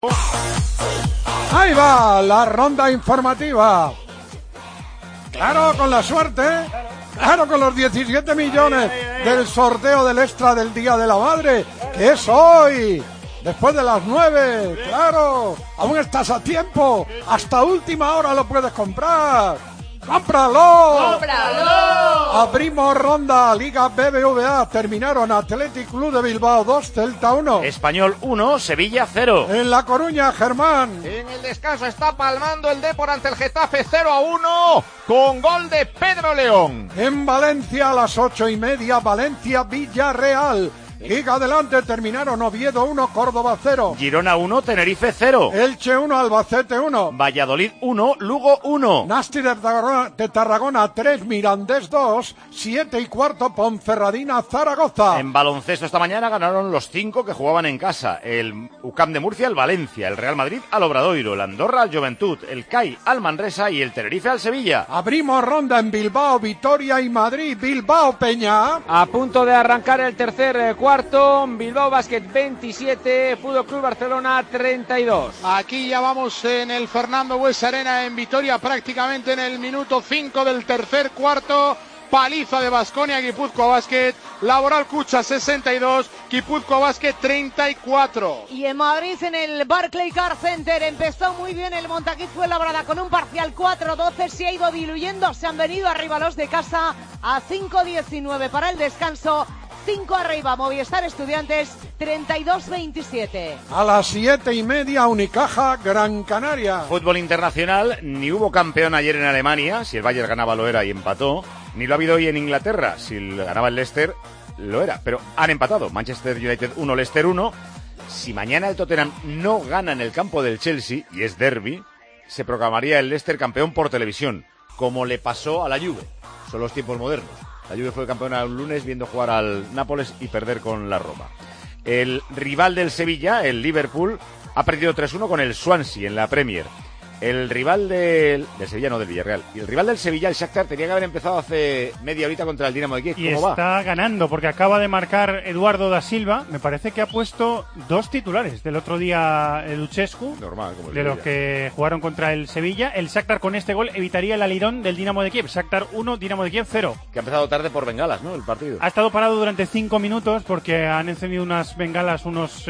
Ahí va la ronda informativa. Claro, con la suerte. Claro, con los 17 millones del sorteo del extra del Día de la Madre, que es hoy, después de las 9. Claro, aún estás a tiempo. Hasta última hora lo puedes comprar. ¡Cómpralo! ¡Cómpralo! Abrimos ronda Liga BBVA. Terminaron Athletic Club de Bilbao 2, Celta 1. Español 1, Sevilla 0. En La Coruña, Germán. En el descanso está palmando el Depor ante el Getafe 0-1 con gol de Pedro León. En Valencia a las 8:30, Valencia-Villarreal. Liga adelante, terminaron Oviedo 1, Córdoba 0. Girona 1, Tenerife 0. Elche 1, Albacete 1. Valladolid 1, Lugo 1. Nasti de Tarragona 3, Mirandés 2, 7:15, Ponferradina, Zaragoza. En baloncesto esta mañana ganaron los 5 que jugaban en casa. El UCAM de Murcia al Valencia, el Real Madrid al Obradoiro, el Andorra al Juventud, el CAI al Manresa y el Tenerife al Sevilla. Abrimos ronda en Bilbao, Vitoria y Madrid. Bilbao, Peña. A punto de arrancar el tercer cuarto. Bilbao Basket 27, Fútbol Club Barcelona 32. Aquí ya vamos en el Fernando Buesa Arena en Vitoria, prácticamente en el minuto 5 del tercer cuarto. Paliza de Baskonia, Guipúzcoa Basket, Laboral Cucha 62, Guipúzcoa Basket 34. Y en Madrid, en el Barclaycard Center, empezó muy bien el Montaquit Fuenlabrada con un parcial 4-12, se ha ido diluyendo, se han venido arriba los de casa a 5-19 para el descanso. 5 arriba, Movistar Estudiantes, 32-27. A las 7:30, Unicaja, Gran Canaria. Fútbol internacional, ni hubo campeón ayer en Alemania, si el Bayern ganaba lo era y empató, ni lo ha habido hoy en Inglaterra, si ganaba el Leicester lo era, pero han empatado, Manchester United 1, Leicester 1. Si mañana el Tottenham no gana en el campo del Chelsea, y es derbi, se proclamaría el Leicester campeón por televisión, como le pasó a la Juve, son los tiempos modernos. La Juve fue campeona un lunes viendo jugar al Nápoles y perder con la Roma. El rival del Sevilla, el Liverpool, ha perdido 3-1 con el Swansea en la Premier. El rival del Sevilla, no del Villarreal. Y el rival del Sevilla, el Shakhtar, tenía que haber empezado hace media horita contra el Dinamo de Kiev. ¿Cómo va? Y está ganando porque acaba de marcar Eduardo da Silva. Me parece que ha puesto 2 titulares. Del otro día Luchescu, normal, como el de Sevilla, los que jugaron contra el Sevilla. El Shakhtar con este gol evitaría el alirón del Dinamo de Kiev. Shakhtar 1, Dinamo de Kiev 0. Que ha empezado tarde por bengalas, ¿no? El partido. Ha estado parado durante 5 minutos porque han encendido unas bengalas, unos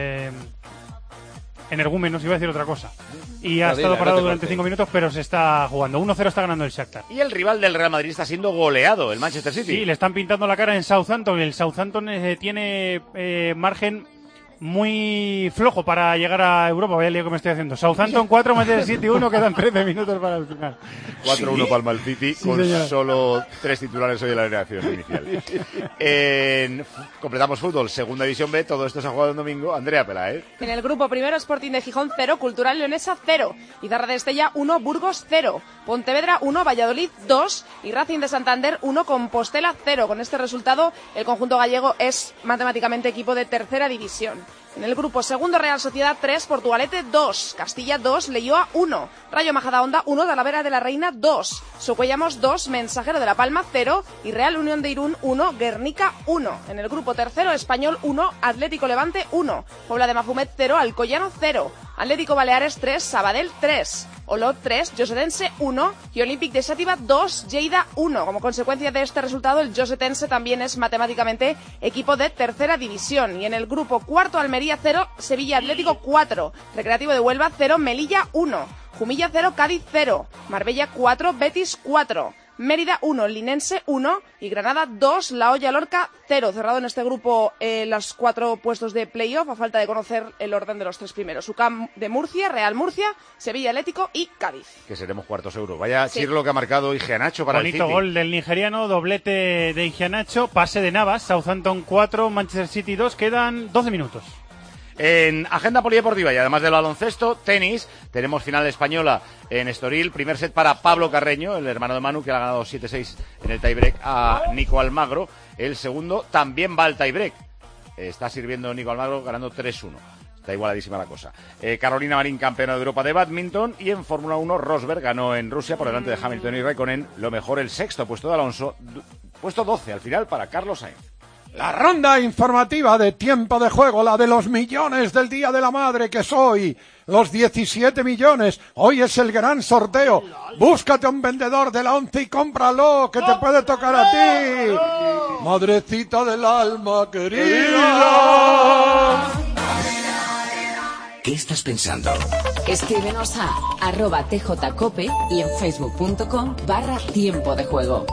energúmenos, iba a decir otra cosa. Y ha estado parado durante 5 minutos, pero se está jugando. 1-0 está ganando el Shakhtar. Y el rival del Real Madrid está siendo goleado, el Manchester City. Sí, le están pintando la cara en Southampton. El Southampton tiene margen muy flojo para llegar a Europa. Vaya lío que me estoy haciendo. Southampton 4, Manchester City 1, quedan 13 minutos para el final. 4-1 ¿Sí? Palma el City, sí, con señora. Solo 3 titulares hoy en la alineación inicial. Completamos fútbol, segunda división B, todo esto se ha jugado el domingo. Andrea Peláez. En el grupo primero, Sporting de Gijón 0, Cultural Leonesa 0, Izarra de Estella 1, Burgos 0, Pontevedra 1, Valladolid 2 y Racing de Santander 1, Compostela 0. Con este resultado, el conjunto gallego es matemáticamente equipo de tercera división. En el grupo segundo, Real Sociedad 3, Portugalete 2, Castilla 2, Leioa 1, Rayo Majadahonda 1, Talavera de la Reina 2, Socuellamos 2, Mensajero de la Palma 0 y Real Unión de Irún 1, Guernica 1. En el grupo tercero, Español 1, Atlético Levante 1, Puebla de Mafumet 0, Alcoyano 0, Atlético Baleares 3, Sabadell 3, Olot 3, Josetense 1 y Olympic de Xàtiva 2, Lleida 1. Como consecuencia de este resultado, el Josetense también es matemáticamente equipo de tercera división. Y en el grupo cuarto, Almería 0, Sevilla Atlético 4, Recreativo de Huelva 0, Melilla 1, Jumilla 0, Cádiz 0, Marbella 4, Betis 4, Mérida 1, Linense 1 y Granada 2, La Hoya Lorca 0. Cerrado en este grupo los 4 puestos de playoff a falta de conocer el orden de los 3 primeros. UCAM de Murcia, Real Murcia, Sevilla Atlético y Cádiz. Que seremos cuartos euros. Vaya chirlo que ha marcado Iheanacho para bonito el City. Gol del nigeriano, doblete de Iheanacho, pase de Navas, Southampton 4, Manchester City 2, quedan 12 minutos. En agenda polideportiva y además del baloncesto, tenis, tenemos final española en Estoril, primer set para Pablo Carreño, el hermano de Manu, que ha ganado 7-6 en el tiebreak a Nico Almagro. El segundo también va al tiebreak. Está sirviendo Nico Almagro ganando 3-1. Está igualadísima la cosa. Carolina Marín, campeona de Europa de badminton. Y en Fórmula 1, Rosberg ganó en Rusia por delante de Hamilton y Raikkonen. Lo mejor, el sexto puesto de Alonso. Puesto 12 al final para Carlos Sainz. La ronda informativa de tiempo de juego, la de los millones del Día de la Madre que soy, los 17 millones. Hoy es el gran sorteo. Búscate un vendedor de la 11 y cómpralo, que te puede tocar a ti. Madrecita del alma querida. ¿Qué estás pensando? Escríbenos a @tjcope y en facebook.com/tiempo de juego.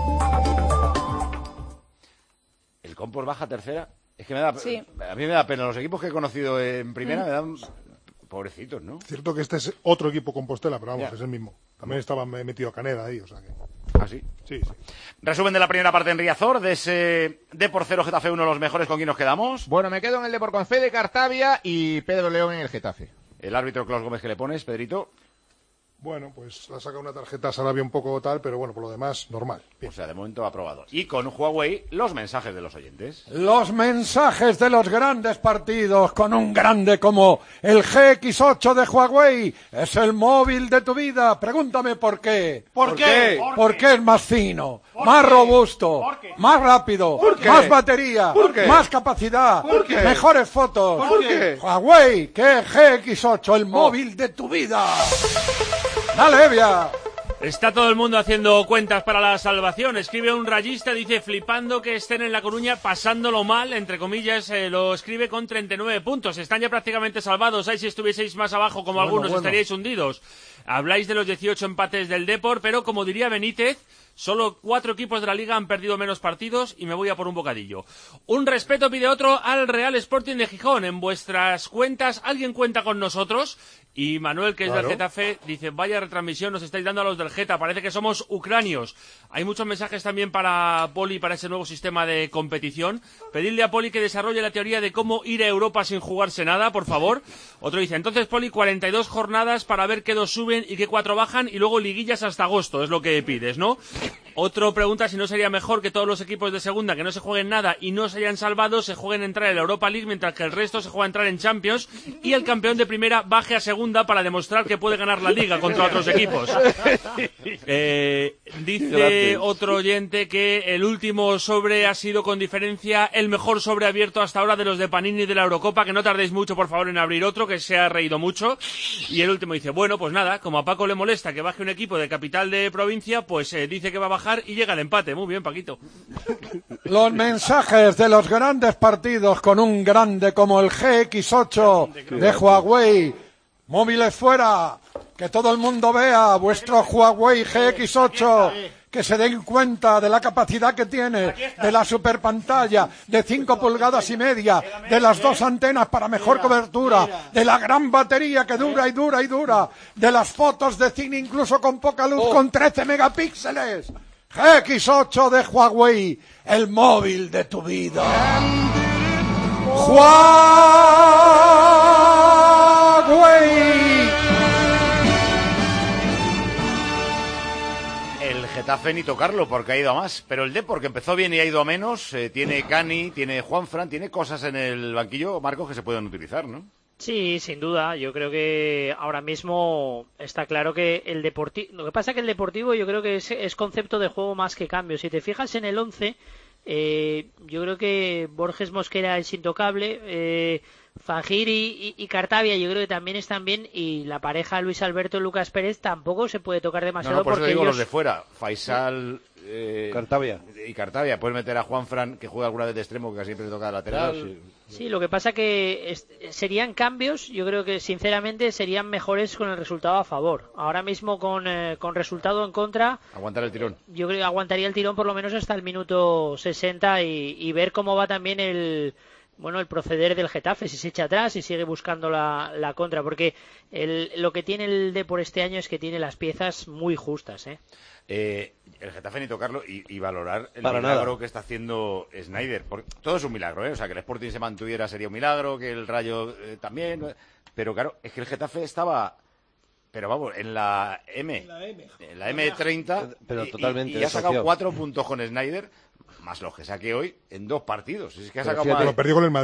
¿El Compos baja tercera? Es que me da, Sí. a mí me da pena. Los equipos que he conocido en primera me dan pobrecitos, ¿no? Cierto que este es otro equipo Compostela, pero vamos, Ya. es el mismo. También estaba metido Caneda ahí, o sea que... ¿Ah, sí? Sí. Resumen de la primera parte en Riazor, de ese Depor 0 Getafe 1, los mejores. ¿Con quién nos quedamos? Bueno, me quedo en el Depor con Fede Cartavia y Pedro León en el Getafe. El árbitro Klaus Gómez, que le pones, Pedrito. Bueno, pues ha sacado una tarjeta a Sarabia un poco tal, pero bueno, por lo demás, normal. O sea, de momento aprobado. Y con Huawei, los mensajes de los oyentes. Los mensajes de los grandes partidos con un grande como el GX8 de Huawei. Es el móvil de tu vida. Pregúntame por qué. ¿Por qué? Porque es más fino, más robusto, más rápido, más batería, más capacidad, mejores fotos. Huawei, que GX8, el móvil de tu vida. Dale, Evia. Está todo el mundo haciendo cuentas para la salvación. Escribe un rayista, dice, flipando que estén en La Coruña pasándolo mal, entre comillas, lo escribe con 39 puntos. Están ya prácticamente salvados. Ahí si estuvieseis más abajo, como algunos, estaríais hundidos. Habláis de los 18 empates del Depor, pero como diría Benítez, solo 4 equipos de la Liga han perdido menos partidos y me voy a por un bocadillo. Un respeto pide otro al Real Sporting de Gijón. En vuestras cuentas, ¿alguien cuenta con nosotros? Y Manuel, que es del Getafe, dice, vaya retransmisión nos estáis dando a los del Geta, parece que somos ucranios. Hay muchos mensajes también para Poli, para ese nuevo sistema de competición. Pedirle a Poli que desarrolle la teoría de cómo ir a Europa sin jugarse nada, por favor. Otro dice, entonces Poli, 42 jornadas para ver qué 2 suben y qué 4 bajan y luego liguillas hasta agosto, es lo que pides, ¿no? Otro pregunta si no sería mejor que todos los equipos de segunda que no se jueguen nada y no se hayan salvado se jueguen a entrar en la Europa League, mientras que el resto se juega a entrar en Champions y el campeón de primera baje a segunda para demostrar que puede ganar la Liga contra otros equipos. Dice otro oyente que el último sobre ha sido con diferencia el mejor sobre abierto hasta ahora de los de Panini de la Eurocopa, que no tardéis mucho por favor en abrir otro, que se ha reído mucho. Y el último dice, bueno, pues nada, como a Paco le molesta que baje un equipo de capital de provincia, pues dice que va a bajar y llega el empate. Muy bien, Paquito. Los mensajes de los grandes partidos con un grande como el GX8 de Huawei. Móviles fuera, que todo el mundo vea vuestro Huawei GX8, que se den cuenta de la capacidad que tiene, de la super pantalla de 5 pulgadas y media, de las 2 antenas para mejor cobertura, de la gran batería que dura y dura y dura, de las fotos de cine incluso con poca luz con 13 megapíxeles. GX8 de Huawei, el móvil de tu vida. El Getafe ni tocarlo porque ha ido a más, pero el Depor, que empezó bien y ha ido a menos, tiene Cani, tiene Juanfran, tiene cosas en el banquillo, Marcos, que se pueden utilizar, ¿no? Sí, sin duda. Yo creo que ahora mismo está claro que el Deportivo... Lo que pasa es que el Deportivo yo creo que es concepto de juego más que cambio. Si te fijas en el 11, yo creo que Borges Mosquera es intocable, Fajiri y Cartavia yo creo que también están bien, y la pareja Luis Alberto y Lucas Pérez tampoco se puede tocar demasiado. No, por porque eso digo ellos... los de fuera, Faisal... Cartavia. Y Cartavia. Puedes meter a Juanfran, que juega alguna vez de extremo, que siempre toca de lateral. Sí, lo que pasa que serían cambios, yo creo que sinceramente serían mejores con el resultado a favor. Ahora mismo con resultado en contra... Aguantar el tirón. Yo creo que aguantaría el tirón por lo menos hasta el minuto 60 y ver cómo va también el proceder del Getafe, si se echa atrás, si sigue buscando la contra, porque lo que tiene el Depor este año es que tiene las piezas muy justas, El Getafe ni tocarlo y valorar el Para milagro nada. que está haciendo Snyder. Todo es un milagro, O sea, que el Sporting se mantuviera sería un milagro, que el Rayo también. Pero claro, es que el Getafe estaba... Pero vamos, en la M30, Pero totalmente y ha sacado desociado. 4 puntos con Snyder, más los que saque hoy, en 2 partidos. Es que ha Pero sacado fíjate, más... lo perdió con el Madrid,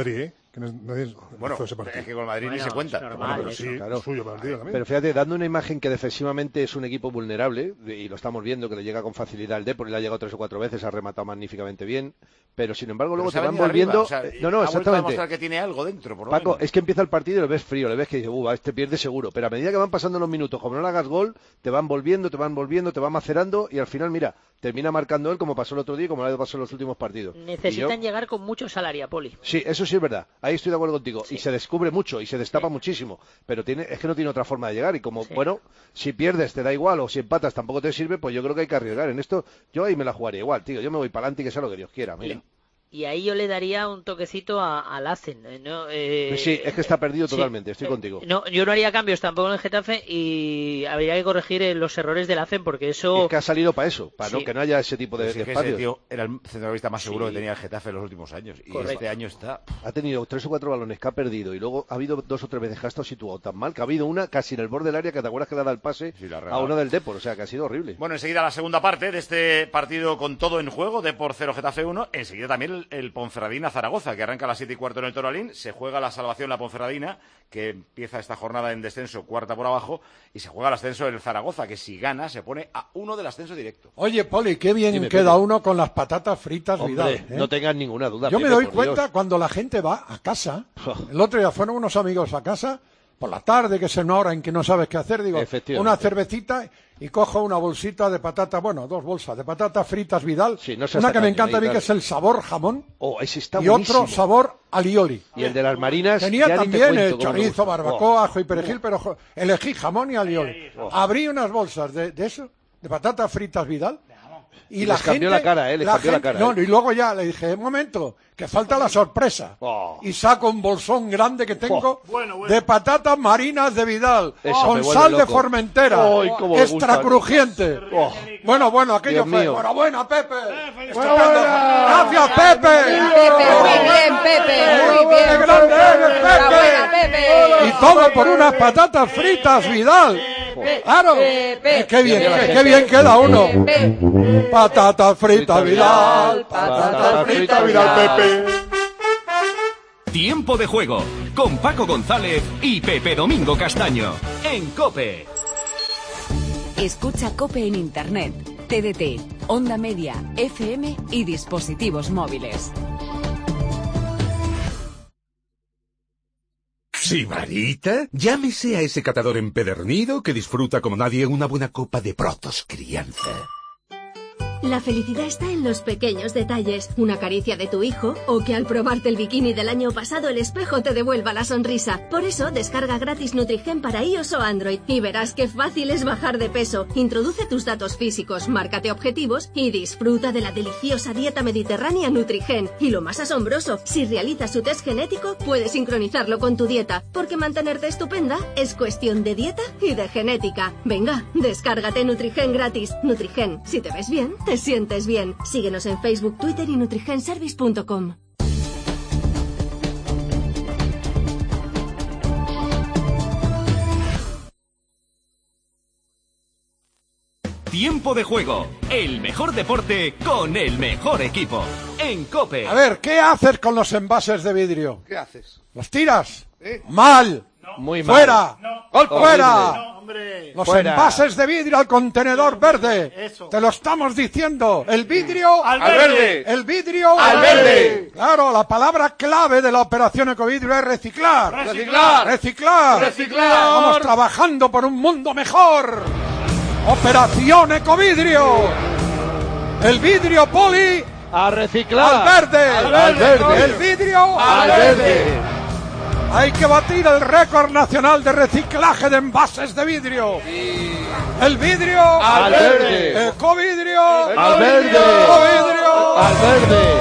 Que nadie Bueno, hizo ese partido. es que con Madrid ni se cuenta. Pero sí, Claro. suyo partido también. Pero fíjate, dando una imagen que defensivamente es un equipo vulnerable, y lo estamos viendo, que le llega con facilidad al Depor, y le ha llegado 3 o 4 veces, ha rematado magníficamente bien, pero sin embargo luego te van volviendo... Arriba, o sea, no, ha vuelto a exactamente. demostrar que tiene algo dentro, por lo Paco, menos. es que empieza el partido y lo ves frío, le ves que dice, este pierde seguro, pero a medida que van pasando los minutos, como no le hagas gol, te van volviendo, te van macerando, y al final, mira, termina marcando él como pasó el otro día y como le ha pasado en los últimos partidos. Necesitan llegar con mucho salario, Poli. Sí, eso sí es verdad, ahí estoy de acuerdo contigo, y se descubre mucho, y se destapa muchísimo, pero es que no tiene otra forma de llegar, y como, bueno, si pierdes te da igual, o si empatas tampoco te sirve, pues yo creo que hay que arriesgar. En esto, yo ahí me la jugaría igual, tío, yo me voy para adelante y que sea lo que Dios quiera, mira. Y ahí yo le daría un toquecito al Asen, ¿no? Sí, es que está perdido totalmente, estoy contigo. No, yo no haría cambios tampoco en el Getafe y habría que corregir los errores del Asen porque eso... Es que ha salido para eso, para que no haya ese tipo de Pues es que espacios. ese tío era el centrocampista más seguro que tenía el Getafe en los últimos años. Y Correcto. este año está... Ha tenido 3 o 4 balones que ha perdido y luego ha habido 2 o 3 veces que ha estado situado tan mal que ha habido una casi en el borde del área que te acuerdas que le ha dado el pase a uno del Depor, o sea que ha sido horrible. Bueno, enseguida la segunda parte de este partido con todo en juego, Depor 0, Getafe 1. Enseguida también el Ponferradina Zaragoza, que arranca a las 7:15 en el Toralín. Se juega la salvación la Ponferradina, que empieza esta jornada en descenso, cuarta por abajo, y se juega el ascenso del Zaragoza, que si gana se pone a 1 del ascenso directo. Oye, Poli, qué bien Dime, queda Pepe. uno con las patatas fritas, Hombre, Vidal. no tengas ninguna duda. Yo me Pepe, doy por cuenta Dios. cuando la gente va a casa. El otro día fueron unos amigos a casa, por la tarde, que es una hora en que no sabes qué hacer, digo, Efectivamente. una cervecita y cojo una bolsita de patatas, bueno, 2 bolsas de patatas fritas Vidal. no seas una que me tacaño, encanta a mí, Vidal. que es el sabor jamón. Oh, ese está y buenísimo. otro sabor alioli. Y el de las marinas. Tenía ya ni te también cuento cómo me chorizo, gusta. barbacoa, ajo y perejil, pero elegí jamón y alioli. Abrí unas bolsas de eso, de patatas fritas Vidal. Y les cambió la cara, les cambió la cara. No, y luego ya le dije, un momento, que falta la sorpresa. Y saco un bolsón grande que tengo de patatas marinas de Vidal, Eso con me vuelve sal de loco. Formentera, Ay, cómo me extra gustan. crujiente. Bueno, aquello Dios fue. mío. Enhorabuena, Pepe. Estupendo. Gracias, Pepe. Muy bien, Pepe, muy ¡Qué bien. grande eres, Enhorabuena, Pepe. Y todo por unas patatas fritas, Vidal. Claro. Qué bien queda uno. Patatas fritas, Vidal. Patatas fritas, Vidal, Pepe. Tiempo de juego con Paco González y Pepe Domingo Castaño en COPE. Escucha COPE en Internet, TDT, Onda Media, FM y dispositivos móviles. ¿Sibarita? Llámese a ese catador empedernido que disfruta como nadie una buena copa de Protos Crianza. La felicidad está en los pequeños detalles. Una caricia de tu hijo o que al probarte el bikini del año pasado el espejo te devuelva la sonrisa. Por eso descarga gratis Nutrigen para iOS o Android y verás qué fácil es bajar de peso. Introduce tus datos físicos, márcate objetivos y disfruta de la deliciosa dieta mediterránea Nutrigen. Y lo más asombroso, si realizas su test genético puedes sincronizarlo con tu dieta, porque mantenerte estupenda es cuestión de dieta y de genética. Venga, descárgate Nutrigen gratis. Nutrigen, si te ves bien, te sientes bien. Síguenos en Facebook, Twitter y nutrigenservice.com. Tiempo de juego, el mejor deporte con el mejor equipo en COPE. A ver, ¿qué haces con los envases de vidrio? ¿Qué haces? ¿Los tiras? ¡Mal! Muy mal. ¡Fuera! Gol, ¡Fuera! Los Fuera. envases de vidrio al contenedor verde. Eso. Te lo estamos diciendo. El vidrio Al verde. El vidrio Al verde. Claro, la palabra clave de la operación Ecovidrio es reciclar. Reciclar. Reciclar. Reciclar. Vamos trabajando por un mundo mejor. Operación Ecovidrio. El vidrio Poli A reciclar. al verde. Al verde. El vidrio Al verde. Hay que batir el récord nacional de reciclaje de envases de vidrio. El vidrio Al verde. Ecovidrio Al verde. Ecovidrio Al verde.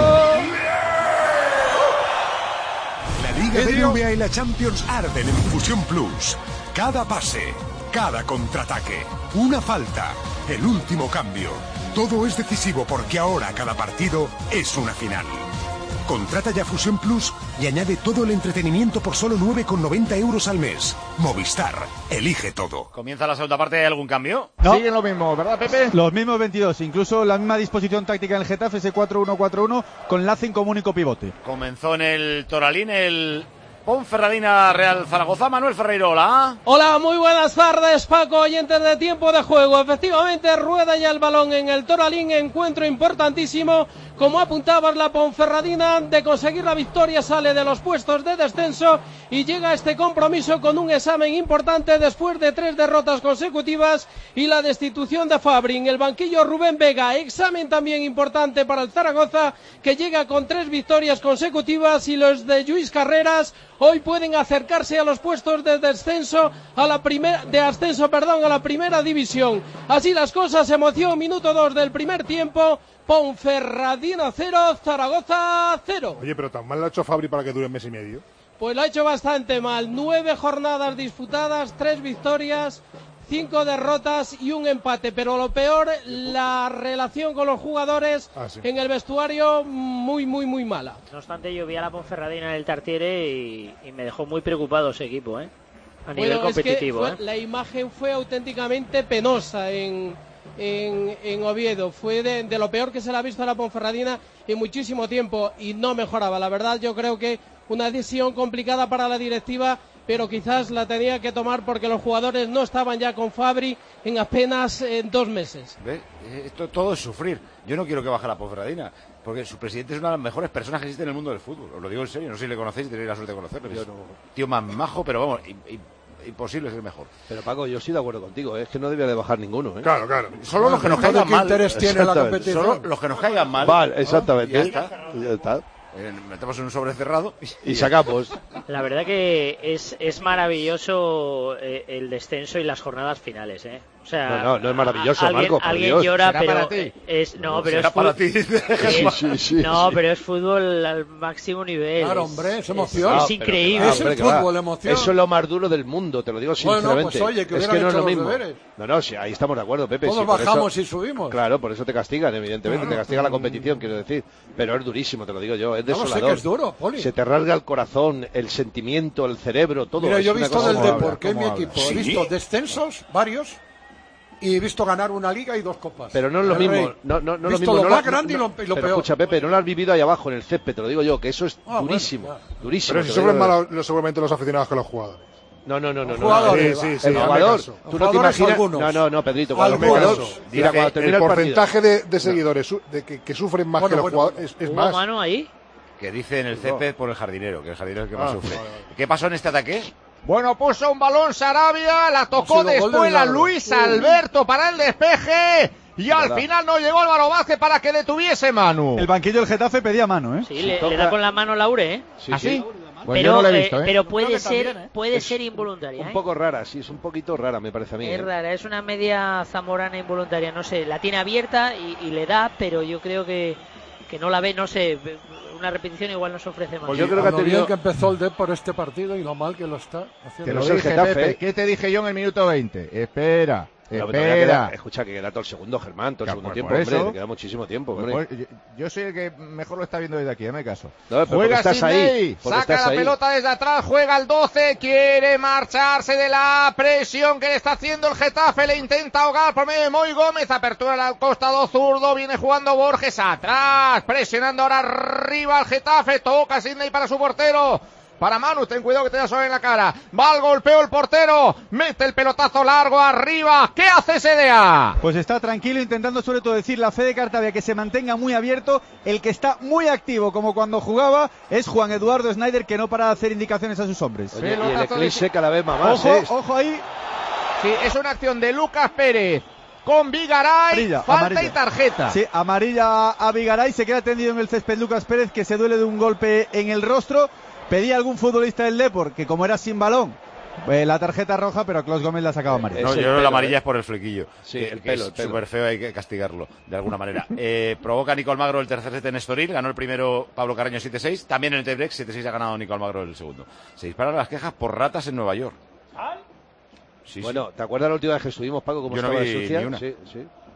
La Liga BBVA y la Champions arden en Fusión Plus. Cada pase, cada contraataque, una falta, el último cambio. Todo es decisivo porque ahora cada partido es una final. Contrata ya Fusión Plus y añade todo el entretenimiento por solo 9,90 euros al mes. Movistar, elige todo. Comienza la segunda parte, ¿hay algún cambio? No. Siguen lo mismo, ¿verdad, Pepe? Los mismos 22, incluso la misma disposición táctica en el Getafe, ese 4-1-4-1 con Lacen como único pivote. Comenzó en el Toralín el Ponferradina Real Zaragoza. Manuel Ferreiro, hola. Hola, muy buenas tardes, Paco, oyentes de Tiempo de Juego. Efectivamente, rueda ya el balón en el Toralín, encuentro importantísimo. Como apuntabas, la Ponferradina de conseguir la victoria sale de los puestos de descenso y llega a este compromiso con un examen importante después de 3 derrotas consecutivas y la destitución de Fabri. En el banquillo Rubén Vega, examen también importante para el Zaragoza, que llega con 3 victorias consecutivas, y los de Lluís Carreras hoy pueden acercarse a los puestos de descenso a la primera división. Así las cosas, emoción, minuto 2 del primer tiempo. Ponferradina 0, Zaragoza 0. Oye, pero tan mal lo ha hecho Fabri para que dure un mes y medio. Pues lo ha hecho bastante mal. 9 jornadas disputadas, 3 victorias, 5 derrotas y un empate. Pero lo peor, la relación con los jugadores en el vestuario muy mala. No obstante, yo vi a la Ponferradina en el Tartiere y me dejó muy preocupado ese equipo, a nivel competitivo. Es que la imagen fue auténticamente penosa en Oviedo. Fue de lo peor que se le ha visto a la Ponferradina en muchísimo tiempo y no mejoraba. La verdad, yo creo que una decisión complicada para la directiva, pero quizás la tenía que tomar porque los jugadores no estaban ya con Fabri en apenas 2 meses. ¿Ve? Esto todo es sufrir. Yo no quiero que baje la Ponferradina, porque su presidente es una de las mejores personas que existen en el mundo del fútbol. Os lo digo en serio, no sé si le conocéis y tenéis la suerte de conocerlo. Es tío más majo, pero vamos, imposible ser mejor. Pero Paco, yo estoy de acuerdo contigo, es que no debía de bajar ninguno. Claro. Solo los que nos caigan mal. ¿Qué interés tiene la competición? Solo los que nos caigan mal. Vale, exactamente. Ya está. Metemos en un sobre cerrado y sacamos. La verdad que es maravilloso el descenso y las jornadas finales, O sea, no es maravilloso, Marco, por alguien Dios. llora, ¿Será pero para ti? Pero es para ti. Pero es fútbol al máximo nivel. Claro, hombre, es emoción. Es increíble. Es el fútbol, emoción. Eso es lo más duro del mundo, te lo digo sinceramente. Pues oye, que es que no es lo mismo. Deberes. No, sí, ahí estamos de acuerdo, Pepe. Todos bajamos y subimos. Claro, por eso te castigan, evidentemente. Te castiga la competición, quiero decir. Pero es durísimo, te lo digo yo. Es desolador. Sé que es duro, Poli. Se te rasga el corazón, el sentimiento, el cerebro, todo. Mira, yo he visto del Depor, que es mi equipo. He visto descensos, varios. Y he visto ganar una liga y 2 copas. Pero no es lo mismo. No lo mismo. Lo más grande y lo pero peor. Escucha, Pepe, no lo has vivido ahí abajo en el césped, te lo digo yo, que eso es durísimo. Bueno, durísimo. Pero si sufren más seguramente los aficionados que los jugadores. No. Jugadores, sí, el jugador, tú no te imaginas. Algunos. No, Pedrito, cuando termina el porcentaje de seguidores que sufren más que los jugadores es más. Mano ahí? Que dice en el césped por el jardinero, que el jardinero es el que más sufre. ¿Qué pasó en este ataque? Bueno, puso un balón Sarabia, la tocó de espuela Luis Alberto para el despeje y al final no llegó Álvaro Vázquez para que detuviese Manu. El banquillo del Getafe pedía mano, Sí, le da con la mano Laure, Sí. Pues yo no lo he visto, Pero puede ser involuntaria. Un poco rara, sí, es un poquito rara, me parece a mí. Es rara, es una media zamorana involuntaria, no sé, la tiene abierta y le da, pero yo creo que no la ve, no sé, una repetición igual nos ofrece más. Pues yo creo que bien que empezó el Depor este partido y lo mal que lo está haciendo. Te lo dije, Pepe, ¿qué te dije yo en el minuto 20? Espera. Escucha, que queda todo el segundo, Germán, todo el segundo tiempo, hombre, te queda muchísimo tiempo, hombre. Yo soy el que mejor lo está viendo desde aquí, me caso. No, juega estás ahí, saca la pelota desde atrás, juega el 12, quiere marcharse de la presión que le está haciendo el Getafe, le intenta ahogar por medio de Moy Gómez, apertura al costado zurdo, viene jugando Borges atrás, presionando ahora arriba al Getafe, toca Sidney para su portero. Para Manu, ten cuidado que te da sol en la cara. Va al golpeo el portero. Mete el pelotazo largo arriba. ¿Qué hace Sedea? Pues está tranquilo, intentando sobre todo decir la fe de Cartavia que se mantenga muy abierto. El que está muy activo, como cuando jugaba, es Juan Eduardo Snyder, que no para de hacer indicaciones a sus hombres. Oye, y el eclipse cada vez más. Ojo ahí. Sí, es una acción de Lucas Pérez con Vigaray, falta amarilla. Y tarjeta. Sí, amarilla a Vigaray. Se queda tendido en el césped Lucas Pérez, que se duele de un golpe en el rostro. Pedía algún futbolista del Depor que, como era sin balón, la tarjeta roja, pero Klaus Gómez la sacaba amarilla. No, yo creo que la amarilla es por el flequillo. Sí, el pelo. Es súper feo, hay que castigarlo de alguna manera. Provoca Nico Almagro el tercer set en Estoril, ganó el primero Pablo Carreño 7-6, también en el tiebreak 7-6 ha ganado Nico Almagro el segundo. Se disparan las quejas por ratas en Nueva York. Sí, bueno, ¿te acuerdas la última vez que estuvimos, Paco, cómo yo estaba no vi de sucia? ni una. Sí.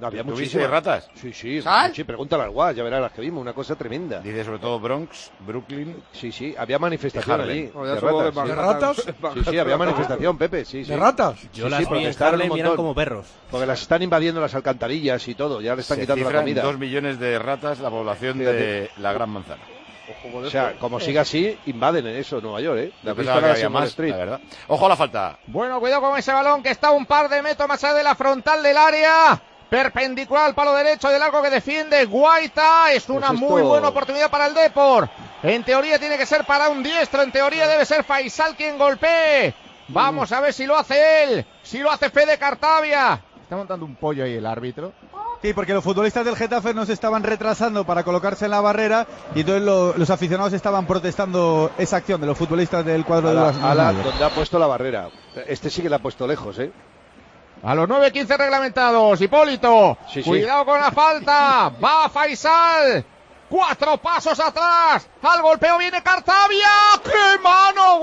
No, había ¿Tuviste muchísimas ratas? Sí, ¿Sal? sí, pregúntale al Guas, ya verás las que vimos, una cosa tremenda. Dice sobre todo Bronx, Brooklyn. Sí, había manifestación allí. Harlem. ¿De ratas? Sí, había manifestación, Pepe, sí. ¿De ratas? Yo las vi en Harlem y eran como perros. Porque las están invadiendo las alcantarillas y todo, ya le están Se quitando la cifran comida. 2 millones de ratas la población de la Gran Manzana. O sea, como siga así, invaden en eso Nueva York, ¿eh? Yo pensaba que había más, la verdad. Ojo a la falta. Bueno, cuidado con ese balón que está un par de metros más allá de la frontal del área. Perpendicular al palo derecho del arco que defiende Guaita. Es una muy buena oportunidad para el Depor. En teoría tiene que ser para un diestro. En teoría debe ser Faisal quien golpee. Vamos a ver si lo hace él. Si lo hace Fede Cartavia. Está montando un pollo ahí el árbitro. Sí, porque los futbolistas del Getafe no se estaban retrasando para colocarse en la barrera y entonces los aficionados estaban protestando esa acción de los futbolistas del cuadro de las donde ha puesto la barrera. Este sí que la ha puesto lejos, ¿eh? A los 9:15 reglamentados, Hipólito. Sí. Cuidado con la falta. Va Faisal. 4 pasos atrás. Al golpeo viene Cartavia. ¡Qué mano,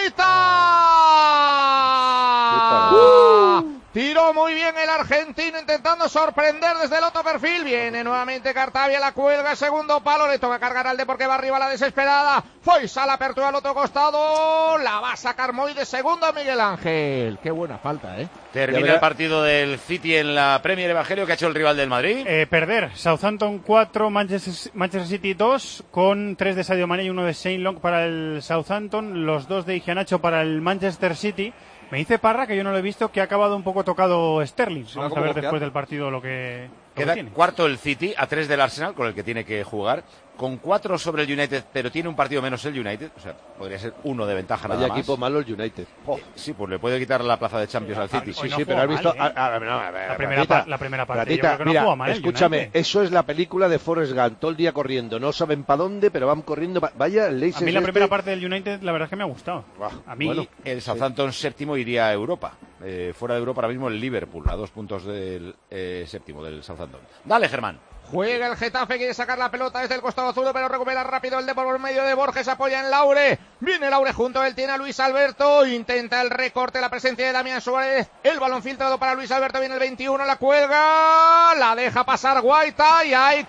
Guaita! Tiró muy bien el argentino intentando sorprender desde el otro perfil. Viene nuevamente Cartavia, la cuelga, segundo palo. Le toca cargar al Depor que va arriba a la desesperada. Faisal apertura al otro costado. La va a sacar muy de segundo Miguel Ángel. Qué buena falta, ¿eh? Termina el partido del City en la Premier, Evangelio, que ha hecho el rival del Madrid. Perder. Southampton 4, Manchester City 2, con 3 de Sadio Mané y 1 de Shane Long para el Southampton, los 2 de Iheanacho para el Manchester City. Me dice Parra, que yo no lo he visto, que ha acabado un poco tocado Sterling. Vamos a ver después del partido lo que Queda tiene. cuarto el City, a 3 del Arsenal, con el que tiene que jugar, con 4 sobre el United, pero tiene un partido menos el United, o sea, podría ser 1 de ventaja nada más. Vaya equipo malo el United. Sí, pues le puede quitar la plaza de Champions al City. Sí, pero has visto... La primera parte, Ratita, yo creo que no mira, juega mal, escúchame, eso es la película de Forrest Gump, todo el día corriendo, no saben para dónde, pero van corriendo, vaya el Leicester. A mí la primera parte del United, la verdad es que me ha gustado. A mí... Bueno, el Southampton séptimo iría a Europa. Fuera de Europa ahora mismo el Liverpool, a 2 puntos del séptimo del Southampton. Dale, Germán. Juega el Getafe, quiere sacar la pelota desde el costado azul, pero recupera rápido el Depor por medio de Borges, apoya en Laure. Viene Laure junto a él, tiene a Luis Alberto, intenta el recorte, la presencia de Damián Suárez. El balón filtrado para Luis Alberto, viene el 21, la cuelga, la deja pasar Guaita y hay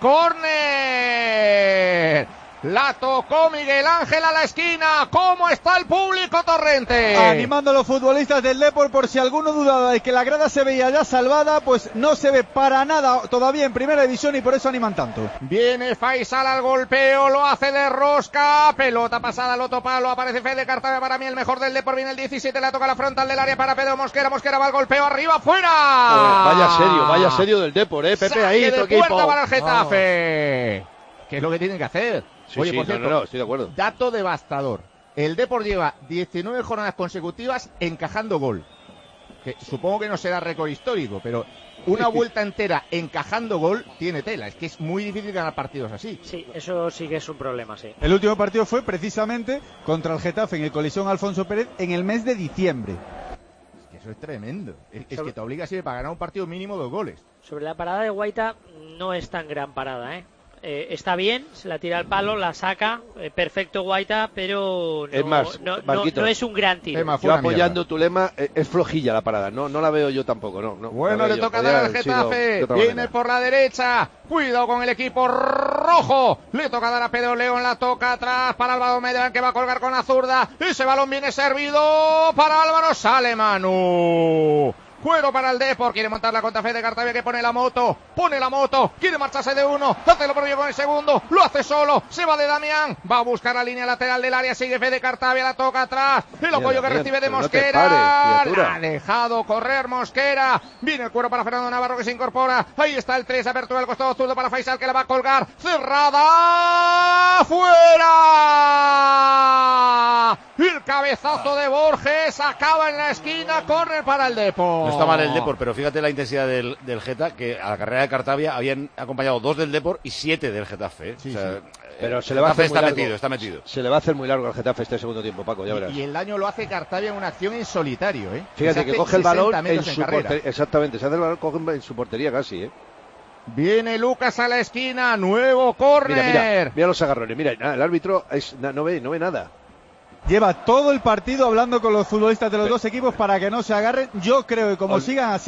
córner. La tocó Miguel Ángel a la esquina. ¿Cómo está el público, Torrente? Animando a los futbolistas del Depor, por si alguno dudaba de que la grada se veía ya salvada, pues no se ve para nada todavía en primera división y por eso animan tanto. Viene Faisal al golpeo, lo hace de rosca, pelota pasada al otro palo, aparece Fede Cartavia, para mí el mejor del Depor, viene el 17, la toca la frontal del área para Pedro Mosquera, Mosquera va al golpeo, arriba, fuera. Vaya serio del Depor, Pepe, saque ahí, de tu equipo. puerta para el Getafe. ¿Qué es lo que tienen que hacer? Sí, Oye, sí, por cierto, no, estoy de acuerdo. Dato devastador. El Depor lleva 19 jornadas consecutivas encajando gol. Que supongo que no será récord histórico, pero una vuelta entera encajando gol tiene tela. Es que es muy difícil ganar partidos así. Sí, eso sí que es un problema, sí. El último partido fue precisamente contra el Getafe en el Coliseo Alfonso Pérez en el mes de diciembre. Es que eso es tremendo. Es que te obliga siempre para ganar un partido mínimo 2 goles. Sobre la parada de Guaita no es tan gran parada, ¿eh? Está bien, se la tira al palo, la saca, perfecto Guaita, pero no es, más, no es un gran tiro. Yo apoyando tu lema, es flojilla la parada, no la veo yo tampoco. No, bueno, le toca dar al Getafe, viene por la derecha, cuidado con el equipo rojo, le toca dar a Pedro León, la toca atrás para Álvaro Medellín que va a colgar con la zurda, ese balón viene servido para Álvaro, sale Manu. Cuero para el Depor, quiere montar la contra Fede Cartavia que pone la moto, quiere marcharse de uno, hace lo propio con el segundo, lo hace solo, se va de Damián, va a buscar la línea lateral del área, sigue Fede Cartavia, la toca atrás, el apoyo que recibe de Mosquera, la ha dejado correr Mosquera, viene el cuero para Fernando Navarro que se incorpora, ahí está el 3, apertura del costado zurdo para Faisal que la va a colgar, cerrada, fuera, el cabezazo de Borges, acaba en la esquina, córner para el Depor. No está mal el Depor, pero fíjate la intensidad del Geta, que a la carrera de Cartavia habían acompañado 2 del Depor y 7 del Getafe. Sí, o sea, sí. Pero se le va a hacer muy largo. Está metido. Se le va a hacer muy largo al Getafe este segundo tiempo, Paco, ya verás. Y el daño lo hace Cartavia en una acción en solitario, ¿eh? Fíjate que coge el balón en su portería. Exactamente, se hace el balón, coge en su portería casi, ¿eh? Viene Lucas a la esquina, nuevo córner. Mira los agarrones, mira, el árbitro no ve nada. Lleva todo el partido hablando con los futbolistas de los dos equipos para que no se agarren. Yo creo que como sigan así,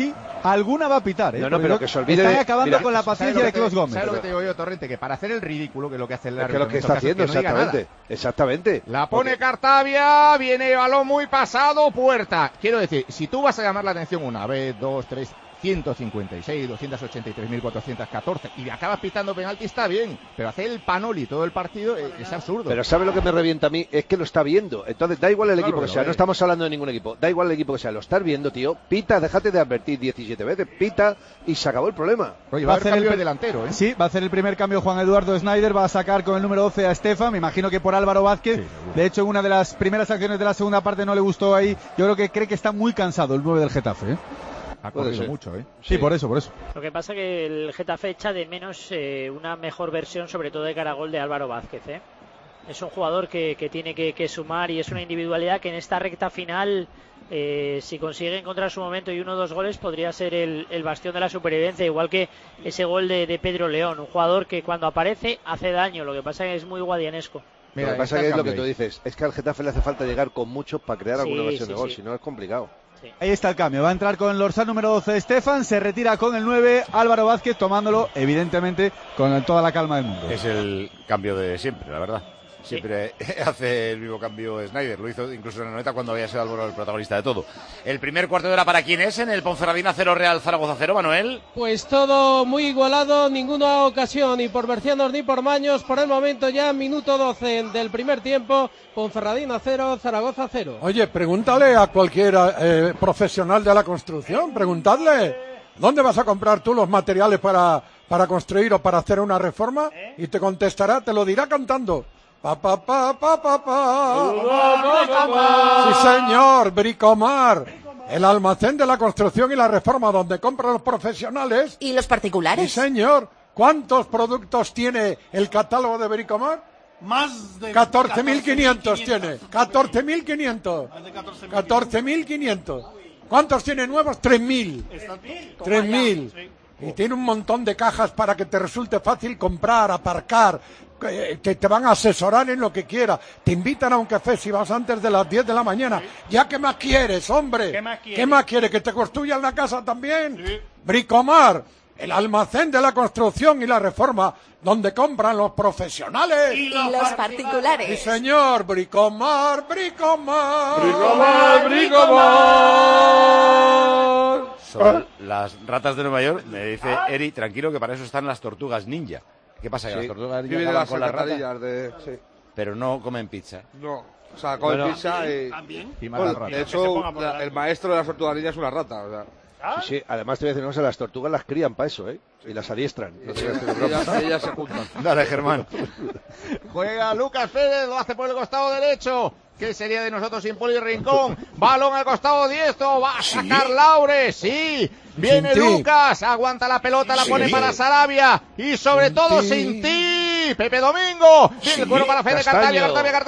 alguna va a pitar, ¿eh? No, pero que se olvide. Están acabando con la paciencia de Clos Gómez. ¿Sabes lo que te digo yo, Torrente? Que para hacer el ridículo, que es lo que hace el árbitro. Es que lo que está haciendo, exactamente. La pone Cartavia, viene balón muy pasado, puerta. Quiero decir, si tú vas a llamar la atención una vez, dos, tres, 156, 283.414 y acabas pitando penalti, está bien, pero hacer el panoli todo el partido es absurdo. Pero ¿sabe lo que me revienta a mí? Es que lo está viendo. Entonces da igual el equipo que sea, no estamos hablando de ningún equipo, da igual el equipo que sea, lo estás viendo, tío, pita, déjate de advertir 17 veces, pita y se acabó el problema. Oye, va a hacer el cambio delantero, ¿eh? Sí, va a hacer el primer cambio Juan Eduardo Snyder, va a sacar con el número 12 a Estefan, me imagino que por Álvaro Vázquez, de hecho en una de las primeras acciones de la segunda parte no le gustó ahí, yo creo que cree que está muy cansado el 9 del Getafe, ¿eh? Ha corrido mucho, ¿eh? Sí, por eso. Lo que pasa que el Getafe echa de menos una mejor versión, sobre todo de cara a gol, de Álvaro Vázquez, ¿eh? Es un jugador que tiene que sumar y es una individualidad que en esta recta final, si consigue encontrar su momento y 1 o 2 goles, podría ser el bastión de la supervivencia, igual que ese gol de Pedro León, un jugador que cuando aparece hace daño, lo que pasa que es muy guadianesco. Lo que pasa que es lo que tú dices, es que al Getafe le hace falta llegar con muchos para crear alguna versión de gol, si no es complicado. Ahí está el cambio, va a entrar con el dorsal número 12 Estefan, se retira con el 9 Álvaro Vázquez, tomándolo evidentemente con toda la calma del mundo. Es el cambio de siempre, la verdad. Siempre hace el mismo cambio Snyder, lo hizo incluso en la nota cuando había sido Álvaro el protagonista de todo. El primer cuarto de hora para quién es en el Ponferradina 0 Real Zaragoza 0, Manuel. Pues todo muy igualado, ninguna ocasión ni por Bercianos ni por Maños. Por el momento ya minuto 12 del primer tiempo, Ponferradina 0, Zaragoza 0. Oye, pregúntale a cualquier profesional de la construcción, preguntadle, ¿dónde vas a comprar tú los materiales para construir o para hacer una reforma? Y te contestará, te lo dirá cantando. Sí, señor, Bricomar, el almacén de la construcción y la reforma donde compran los profesionales. ¿Y los particulares? Sí, señor. ¿Cuántos productos tiene el catálogo de Bricomar? Más de 14.500 tiene. 14.500. 14.500. ¿Cuántos tiene nuevos? 3.000. 3.000. Sí. Y tiene un montón de cajas para que te resulte fácil comprar, aparcar, que te van a asesorar en lo que quieras. Te invitan a un café si vas antes de las 10 de la mañana. Sí. ¿Ya qué más quieres, hombre? ¿Qué más quieres? ¿Que te construyan la casa también? Sí. Bricomar, el almacén de la construcción y la reforma, donde compran los profesionales. Y los particulares. Sí, señor, Bricomar, Bricomar. Bricomar, Bricomar. Sobre las ratas de Nueva York, me dice Eri, tranquilo que para eso están las tortugas ninja. ¿Qué pasa? Que las tortugas ninja acaban con las ratas, pero no comen pizza. No, o sea, comen pizza y... Bueno, de hecho, el maestro de las tortugas ninja es una rata, o sea... Sí, además te voy a decir una cosa, las tortugas las crían para eso, y las adiestran. No ellas se juntan. Dale, Germán. Juega Lucas Pérez, lo hace por el costado derecho. ¿Qué sería de nosotros sin Poli Rincón? Balón al costado diestro, va a sacar Laure, sí. Viene Lucas, aguanta la pelota, la pone para Sarabia. Y sobre todo sin ti, Pepe Domingo. Viene el cuero para Fede Cartavia.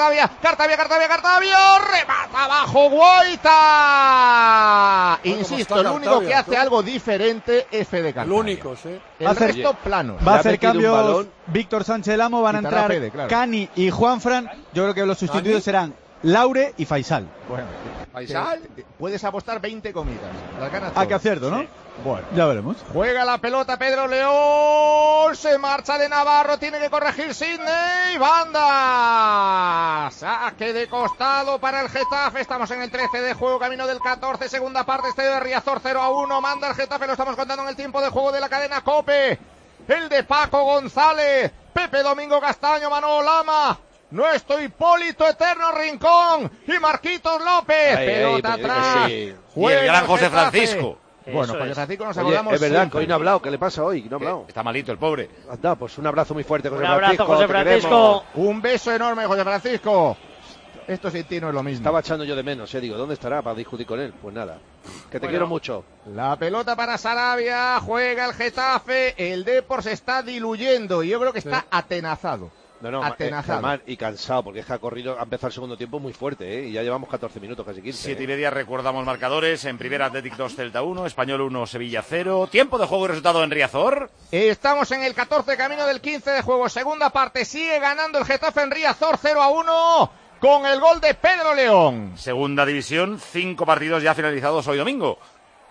Remata abajo Guaita. Insisto, el único que hace algo diferente es Fede Cartavia. El único, sí. El resto plano. Va a hacer cambios Víctor Sánchez Lamo, van a entrar Fede, claro. Cani y Juanfran. Yo creo que los sustituidos serán Laure y Faisal. Bueno, Faisal, puedes apostar 20 comidas. Las ganas todas. Que acierto, ¿no? Sí. Bueno, ya veremos. Juega la pelota Pedro León, se marcha de Navarro, tiene que corregir Sidney, banda, saque de costado para el Getafe, estamos en el 13 de juego, camino del 14, segunda parte, Estadio de Riazor 0-1, manda el Getafe, lo estamos contando en el tiempo de juego de la cadena COPE, el de Paco González, Pepe Domingo Castaño, Manolo Lama, nuestro Hipólito Eterno Rincón y Marquitos López, pelota atrás, y el gran José Francisco. Bueno, José Francisco nos saludamos. Es verdad que hoy no ha hablado. ¿Qué le pasa hoy? No ha hablado. Está malito el pobre. Anda, pues un abrazo muy fuerte, José Francisco. Un abrazo, José Francisco. Un beso enorme, José Francisco. Esto sin ti no es lo mismo. Estaba echando yo de menos, digo, ¿dónde estará para discutir con él? Pues nada, que te quiero mucho. La pelota para Sarabia, juega el Getafe, el Depor se está diluyendo y yo creo que está atenazado. No, Germán, y cansado, porque es que ha empezado el segundo tiempo muy fuerte, y ya llevamos 14 minutos, casi 15. 7:30, recordamos marcadores, en primera Athletic 2, Celta 1, Español 1, Sevilla 0, tiempo de juego y resultado en Riazor. Estamos en el 14, camino del 15 de juego, segunda parte, sigue ganando el Getafe en Riazor 0-1, con el gol de Pedro León. Segunda división, 5 partidos ya finalizados hoy domingo.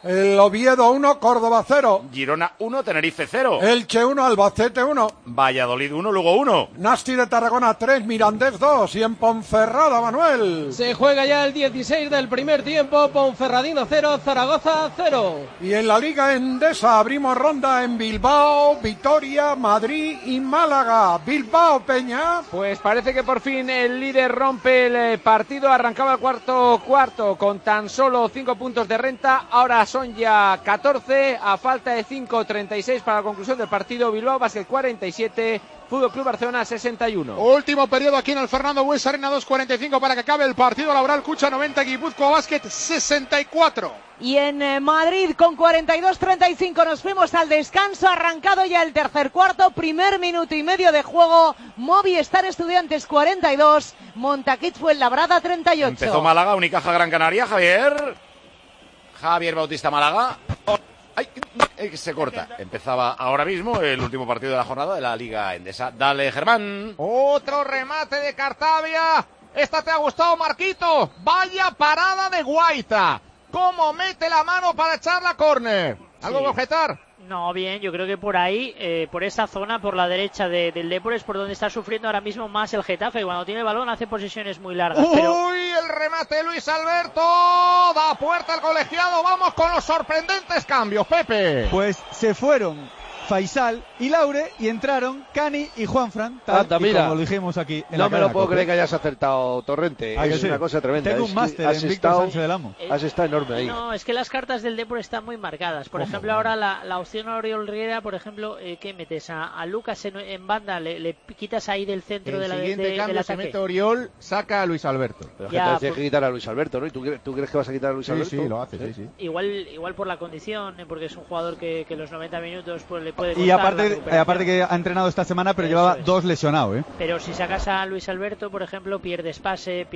El Oviedo 1, Córdoba 0. Girona 1, Tenerife 0. Elche 1, Albacete 1. Valladolid 1, Lugo 1. Nasti de Tarragona 3, Mirandés 2. Y en Ponferrada, Manuel. Se juega ya el 16 del primer tiempo. Ponferradina 0, Zaragoza 0. Y en la Liga Endesa abrimos ronda en Bilbao, Vitoria, Madrid y Málaga. Bilbao, Peña. Pues parece que por fin el líder rompe el partido. Arrancaba el cuarto con tan solo 5 puntos de renta. Ahora son ya 14 a falta de 5:36 para la conclusión del partido. Bilbao Basket 47, Fútbol Club Barcelona 61. Último periodo aquí en el Fernando Buesa Arena, 2:45 para que acabe el partido. Laboral Cucha 90, Guipúzcoa Basket 64. Y en Madrid con 42-35 nos fuimos al descanso. Arrancado ya el tercer cuarto, primer minuto y medio de juego. Movistar Estudiantes 42, Montaquit Fuenlabrada 38. Empezó Málaga, Unicaja Gran Canaria, Javier Bautista Málaga. ¡Ay! Se corta. Empezaba ahora mismo el último partido de la jornada de la Liga Endesa. Dale, Germán. Otro remate de Cartavia. Esta te ha gustado, Marquito. Vaya parada de Guaita. Cómo mete la mano para echar la córner. ¿Algo que objetar? No, bien, yo creo que por ahí, por esa zona, por la derecha del Dépor, es por donde está sufriendo ahora mismo más el Getafe. Cuando tiene el balón hace posesiones muy largas. ¡Uy! El remate de Luis Alberto. Da puerta al colegiado. Vamos con los sorprendentes cambios, Pepe. Pues se fueron Faisal y Laure y entraron Cani y Juanfran, mira, como lo dijimos aquí en no me lo puedo creer que hayas acertado, Torrente. Es una cosa tremenda. Tengo un máster en Víctor Sánchez del Amo. Has estado enorme ahí. No, es que las cartas del Depor están muy marcadas. Por ejemplo, ahora la opción a Oriol Riera, por ejemplo, ¿qué metes? A Lucas en banda, le quitas ahí del centro del cambio se mete Oriol, saca a Luis Alberto. Pero ya, tienes que quitar a Luis Alberto, ¿no? ¿Y tú crees que vas a quitar a Luis Alberto? Sí, lo hace, sí. Igual por la condición, porque es un jugador que los 90 minutos pues le puede costar. Y aparte que ha entrenado esta semana, pero llevaba 2 lesionados, Pero si sacas a Luis Alberto, por ejemplo, pierdes pase,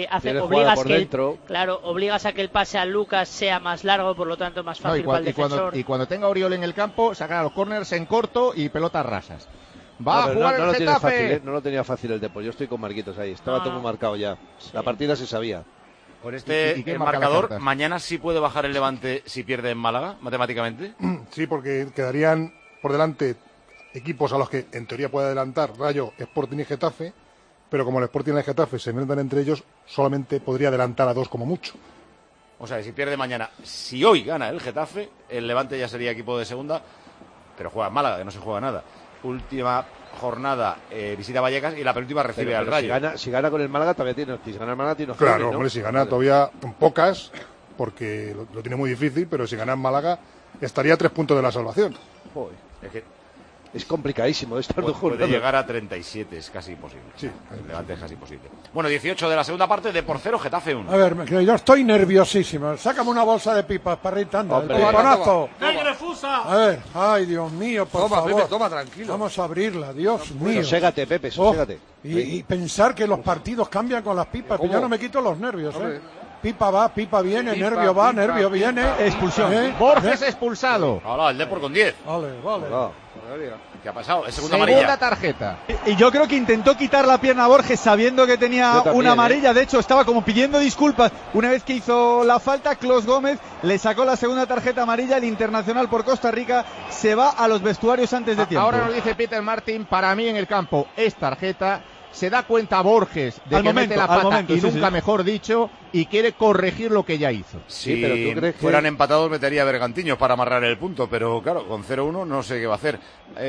obligas a que el pase a Lucas sea más largo, por lo tanto más fácil para el defensor. Y cuando tenga Oriol en el campo, sacar a los corners en corto y pelotas rasas. Va a jugar el Getafe. Fácil, no lo tenía fácil el Depor. Yo estoy con Marquitos ahí. Estaba todo marcado ya. Sí. La partida se sabía. Con este marcador, mañana sí puede bajar el Levante si pierde en Málaga, matemáticamente. Sí, porque quedarían por delante equipos a los que en teoría puede adelantar Rayo, Sporting y Getafe, pero como el Sporting y el Getafe se enfrentan entre ellos, solamente podría adelantar a 2 como mucho. O sea, si pierde mañana, si hoy gana el Getafe, el Levante ya sería equipo de segunda, pero juega en Málaga, que no se juega nada. Última jornada, visita Vallecas y la penúltima recibe al Rayo. Si gana con el Málaga, todavía tiene. Si gana el Málaga, tiene claro, ¿no? Hombre, si gana todavía pocas, porque lo tiene muy difícil, pero si gana en Málaga, estaría a 3 puntos de la salvación. Joder, es complicadísimo estas dos jornadas. Puede llegar a 37, es casi imposible. Sí, el Levante es casi imposible. Bueno, 18 de la segunda parte, de por 0, Getafe 1. A ver, que yo estoy nerviosísimo. Sácame una bolsa de pipas, perrita, anda. El piponazo. A ver, ay, Dios mío, por favor. Pepe, toma, tranquilo. Vamos a abrirla, Dios mío. Soségate, Pepe, soségate. Y pensar que los partidos cambian con las pipas, pero yo no me quito los nervios, Pipa va, pipa viene, nervio va, nervio viene. Expulsión. Borges expulsado. Hola, el Depor con 10. Vale. ¿Qué ha pasado? Es segunda amarilla. Tarjeta. Y yo creo que intentó quitar la pierna a Borges sabiendo que tenía una amarilla. De hecho, estaba como pidiendo disculpas. Una vez que hizo la falta, Clos Gómez le sacó la segunda tarjeta amarilla. El internacional por Costa Rica se va a los vestuarios antes de tiempo. Ahora nos dice Peter Martin, para mí en el campo es tarjeta. Se da cuenta Borges de que mete la pata y nunca mejor dicho, y quiere corregir lo que ya hizo. Sí, pero ¿tú crees que fueran empatados metería Bergantiños para amarrar el punto? Pero claro, con 0-1 no sé qué va a hacer.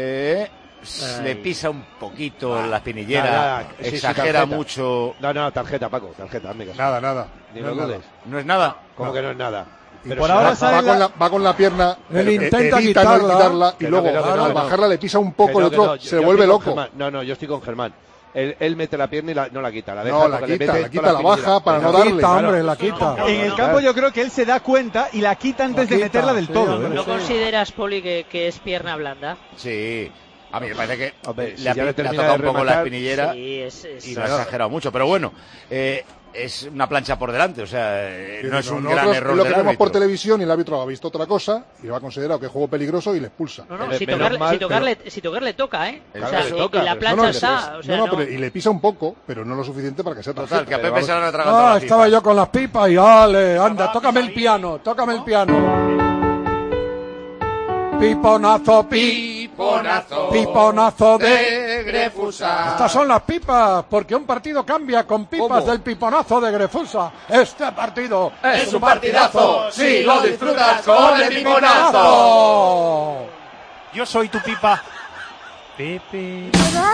Le pisa un poquito la espinillera, exagera mucho. No, tarjeta, Paco, tarjeta. Nada. ¿No es nada? ¿Cómo que no es nada? Pero por ahora va con la pierna, él intenta quitarla y luego al bajarla le pisa un poco, el otro se vuelve loco. No, yo estoy con Germán. Él mete la pierna y no la quita, la deja. No, la quita, la baja para no darle. Hombre, la quita. En el campo yo creo que él se da cuenta y la quita antes de meterla del todo. ¿No consideras, Poli, que es pierna blanda? Sí. A mí me parece que le ha tocado un poco la espinillera y lo ha exagerado mucho. Pero bueno, es una plancha por delante, o sea, no es un gran error. Lo que vemos por televisión y el árbitro ha visto otra cosa y lo ha considerado que es juego peligroso y le expulsa. Si tocarle toca, y la plancha está. Y le pisa un poco, pero no lo suficiente para que sea total, que a Pepe se le han atragantado. Estaba yo con las pipas y anda, tócame el piano. Piponazo, piponazo de Grefusa. Estas son las pipas, porque un partido cambia con pipas del piponazo de Grefusa. Este partido es un partidazo, si lo disfrutas con el piponazo. Yo soy tu pipa. Pepe.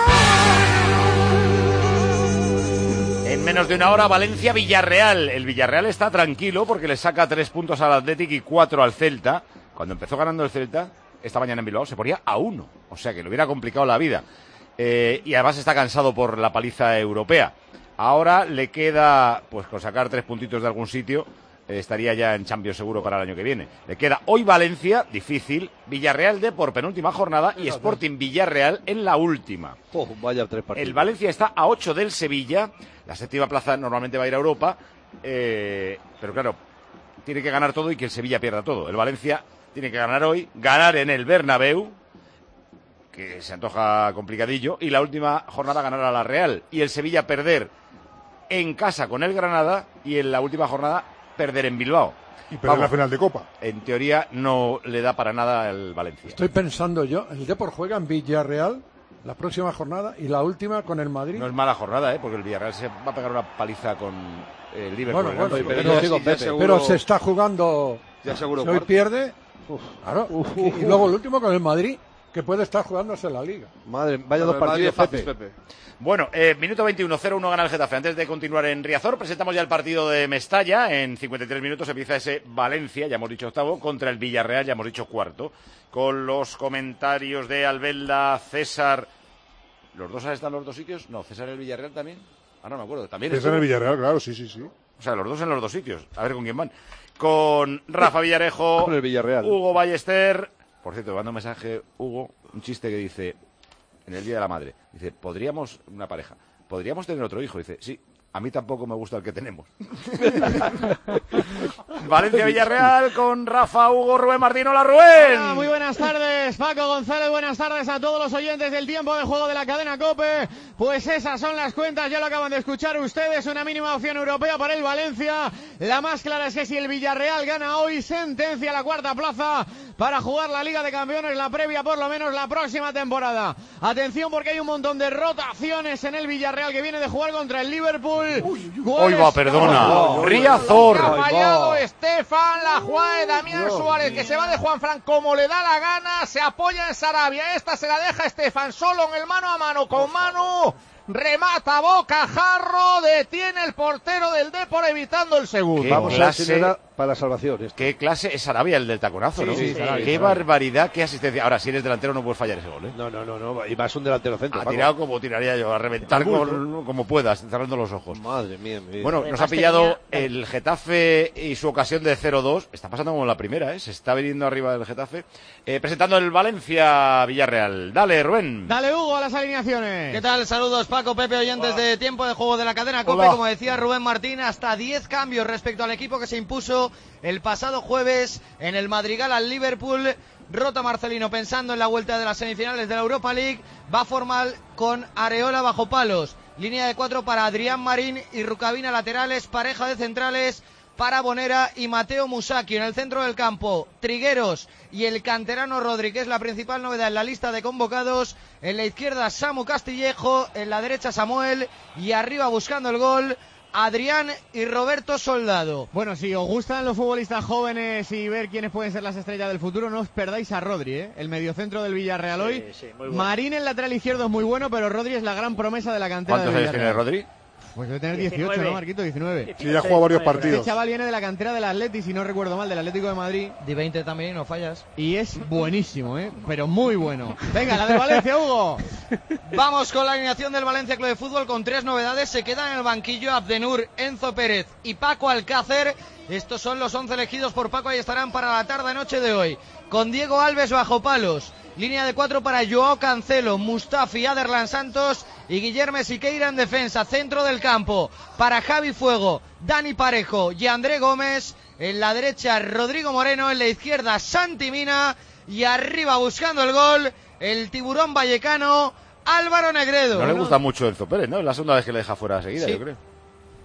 En menos de una hora, Valencia-Villarreal. El Villarreal está tranquilo porque le saca 3 puntos al Athletic y 4 al Celta. Cuando empezó ganando el Celta, esta mañana en Bilbao, se ponía a 1. O sea que le hubiera complicado la vida. Y además está cansado por la paliza europea. Ahora le queda, pues con sacar 3 puntitos de algún sitio, estaría ya en Champions seguro para el año que viene. Le queda hoy Valencia, difícil, Villarreal de por penúltima jornada y Sporting Villarreal en la última. Vaya 3 partidos. El Valencia está a 8 del Sevilla, la 7ª plaza normalmente va a ir a Europa, pero claro, tiene que ganar todo y que el Sevilla pierda todo. El Valencia tiene que ganar hoy, ganar en el Bernabéu, que se antoja complicadillo, y la última jornada ganar a la Real. Y el Sevilla perder en casa con el Granada y en la última jornada perder en Bilbao. Y perder la final de Copa. En teoría no le da para nada al Valencia. Estoy pensando yo, el Depor juega en Villarreal la próxima jornada y la última con el Madrid. No es mala jornada, porque el Villarreal se va a pegar una paliza con el Liverpool. Bueno, pero se está jugando. Ya seguro. Si hoy pierde, claro. Y luego el último con el Madrid, que puede estar jugándose la Liga. Madre, vaya 2 partidos, Pepe. Bueno, minuto 21, 0-1 gana el Getafe. Antes de continuar en Riazor, presentamos ya el partido de Mestalla. En 53 minutos empieza ese Valencia, ya hemos dicho octavo, contra el Villarreal, ya hemos dicho cuarto. Con los comentarios de Albelda, César. ¿Los dos están en los dos sitios? No, César y el Villarreal también. Ah, no me acuerdo. ¿También César y el Villarreal, claro, sí. O sea, los dos en los dos sitios. A ver con quién van. Con Rafa Villarejo, con el Villarreal. Hugo Ballester. Por cierto, me manda un mensaje, Hugo, un chiste que dice, en el Día de la Madre, dice, una pareja, ¿podríamos tener otro hijo? Dice, sí, a mí tampoco me gusta el que tenemos. Valencia-Villarreal con Rafa, Hugo, Rubén Martín. Hola, Rubén. Hola, muy buenas tardes, Paco González, buenas tardes a todos los oyentes del tiempo de juego de la cadena COPE. Pues esas son las cuentas, ya lo acaban de escuchar ustedes, una mínima opción europea para el Valencia. La más clara es que si el Villarreal gana hoy, sentencia la 4ª plaza para jugar la Liga de Campeones, la previa por lo menos la próxima temporada. Atención porque hay un montón de rotaciones en el Villarreal que viene de jugar contra el Liverpool. Hoy va, perdona. Riazor. Ha fallado Estefan, la jugada de Damián Suárez, que se va de Juanfran como le da la gana, se apoya en Sarabia, esta se la deja Estefan solo en el mano a mano con Manu, remata Bocajarro, detiene el portero del Depor evitando el segundo. Vamos a ver si era para la salvación. Qué clase es Sarabia, el del taconazo, ¿no? Sí, qué barbaridad, qué asistencia. Ahora, si eres delantero no puedes fallar ese gol, ¿eh? No, y vas un delantero centro. Ha tirado como tiraría yo, a reventar como puedas, cerrando los ojos. Madre mía. Bueno, nos ha pillado el Getafe y su ocasión de 0-2. Está pasando como la primera, ¿eh? Se está viniendo arriba del Getafe. Presentando el Valencia-Villarreal. Dale, Rubén. Dale, Hugo, a las alineaciones. ¿Qué tal? Saludos, Paco, Pepe, oyentes de tiempo de juego de la cadena COPE. Como decía Rubén Martín, hasta 10 cambios respecto al equipo que se impuso el pasado jueves en el Madrigal al Liverpool. Rota Marcelino pensando en la vuelta de las semifinales de la Europa League. Va a formar con Areola bajo palos. Línea de 4 para Adrián Marín y Rukavina laterales. Pareja de centrales para Bonera y Mateo Musacchio. En el centro del campo, Trigueros y el canterano Rodri, que es la principal novedad en la lista de convocados. En la izquierda, Samu Castillejo. En la derecha, Samuel. Y arriba, buscando el gol, Adrián y Roberto Soldado. Bueno, si os gustan los futbolistas jóvenes y ver quiénes pueden ser las estrellas del futuro, no os perdáis a Rodri, el mediocentro del Villarreal hoy. Bueno. Marín, el lateral izquierdo, es muy bueno, pero Rodri es la gran promesa de la cantera del Villarreal. ¿Cuántos años tiene Rodri? Pues debe tener 18, ¿no, Marquito? 19. Sí, ya ha jugado varios partidos. Este chaval viene de la cantera del Atleti, si no recuerdo mal, del Atlético de Madrid. De 20 también, no fallas. Y es buenísimo, pero muy bueno. Venga, la de Valencia, Hugo. Vamos con la alineación del Valencia Club de Fútbol con 3 novedades. Se quedan en el banquillo Abdenur, Enzo Pérez y Paco Alcácer. Estos son los 11 elegidos por Paco y estarán para la tarde-noche de hoy. Con Diego Alves bajo palos. Línea de 4 para Joao Cancelo, Mustafi, Aderlan Santos y Guillermo Siqueira en defensa. Centro del campo para Javi Fuego, Dani Parejo y André Gómez. En la derecha, Rodrigo Moreno. En la izquierda, Santi Mina. Y arriba, buscando el gol, el tiburón vallecano, Álvaro Negredo. No le gusta mucho Enzo Pérez, ¿no? Es la segunda vez que le deja fuera seguida, sí. Yo creo.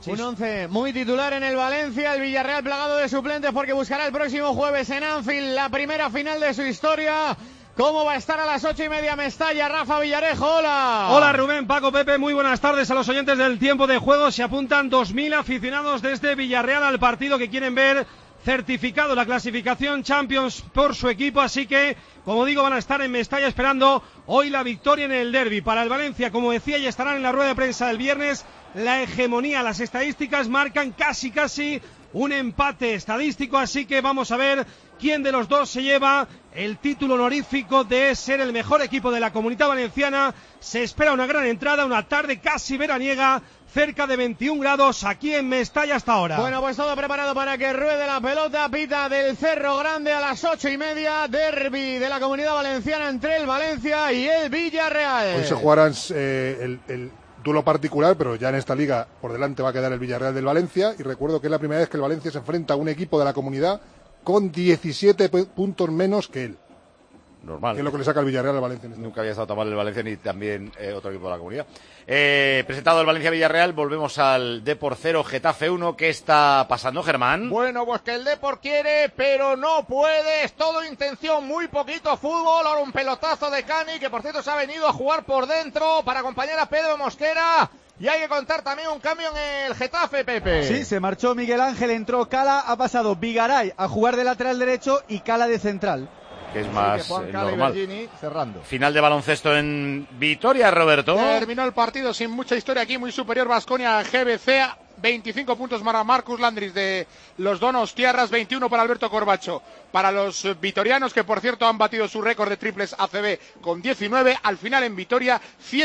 Un 11 muy titular en el Valencia, el Villarreal plagado de suplentes porque buscará el próximo jueves en Anfield la primera final de su historia. ¿Cómo va a estar a las 8:30 Mestalla? Rafa Villarejo, hola. Hola Rubén, Paco, Pepe, muy buenas tardes a los oyentes del Tiempo de Juego. Se apuntan 2.000 aficionados desde Villarreal al partido que quieren ver certificado la clasificación Champions por su equipo, así que, como digo, van a estar en Mestalla esperando hoy la victoria en el derbi. Para el Valencia, como decía, ya estarán en la rueda de prensa del viernes. La hegemonía, las estadísticas marcan casi un empate estadístico, así que vamos a ver quién de los dos se lleva el título honorífico de ser el mejor equipo de la Comunidad Valenciana. Se espera una gran entrada, una tarde casi veraniega, cerca de 21 grados aquí en Mestalla hasta ahora. Bueno, pues todo preparado para que ruede la pelota. Pita del Cerro Grande a las 8:30, derbi de la Comunidad Valenciana entre el Valencia y el Villarreal. Hoy se jugarán el duelo particular, pero ya en esta liga por delante va a quedar el Villarreal del Valencia, y recuerdo que es la primera vez que el Valencia se enfrenta a un equipo de la Comunidad con 17 puntos menos que él. Normal. Que es lo que le saca el Villarreal al Valencia. Nunca había estado tan mal el Valencia ni también otro equipo de la Comunidad. Presentado el Valencia-Villarreal, volvemos al Depor 0, Getafe 1. ¿Qué está pasando, Germán? Bueno, pues que el Depor quiere, pero no puede. Es todo intención, muy poquito fútbol. Ahora un pelotazo de Cani, que por cierto se ha venido a jugar por dentro para acompañar a Pedro Mosquera. Y hay que contar también un cambio en el Getafe, Pepe. Sí, se marchó Miguel Ángel, entró Cala, ha pasado Vigaray a jugar de lateral derecho y Cala de central. Que es más normal. Cerrando. Final de baloncesto en Vitoria, Roberto. Terminó el partido sin mucha historia aquí, muy superior Baskonia a GBC. 25 puntos para Marcus Landris de los Donostiarras, 21 para Alberto Corbacho. Para los vitorianos, que por cierto han batido su récord de triples ACB con 19, al final en Vitoria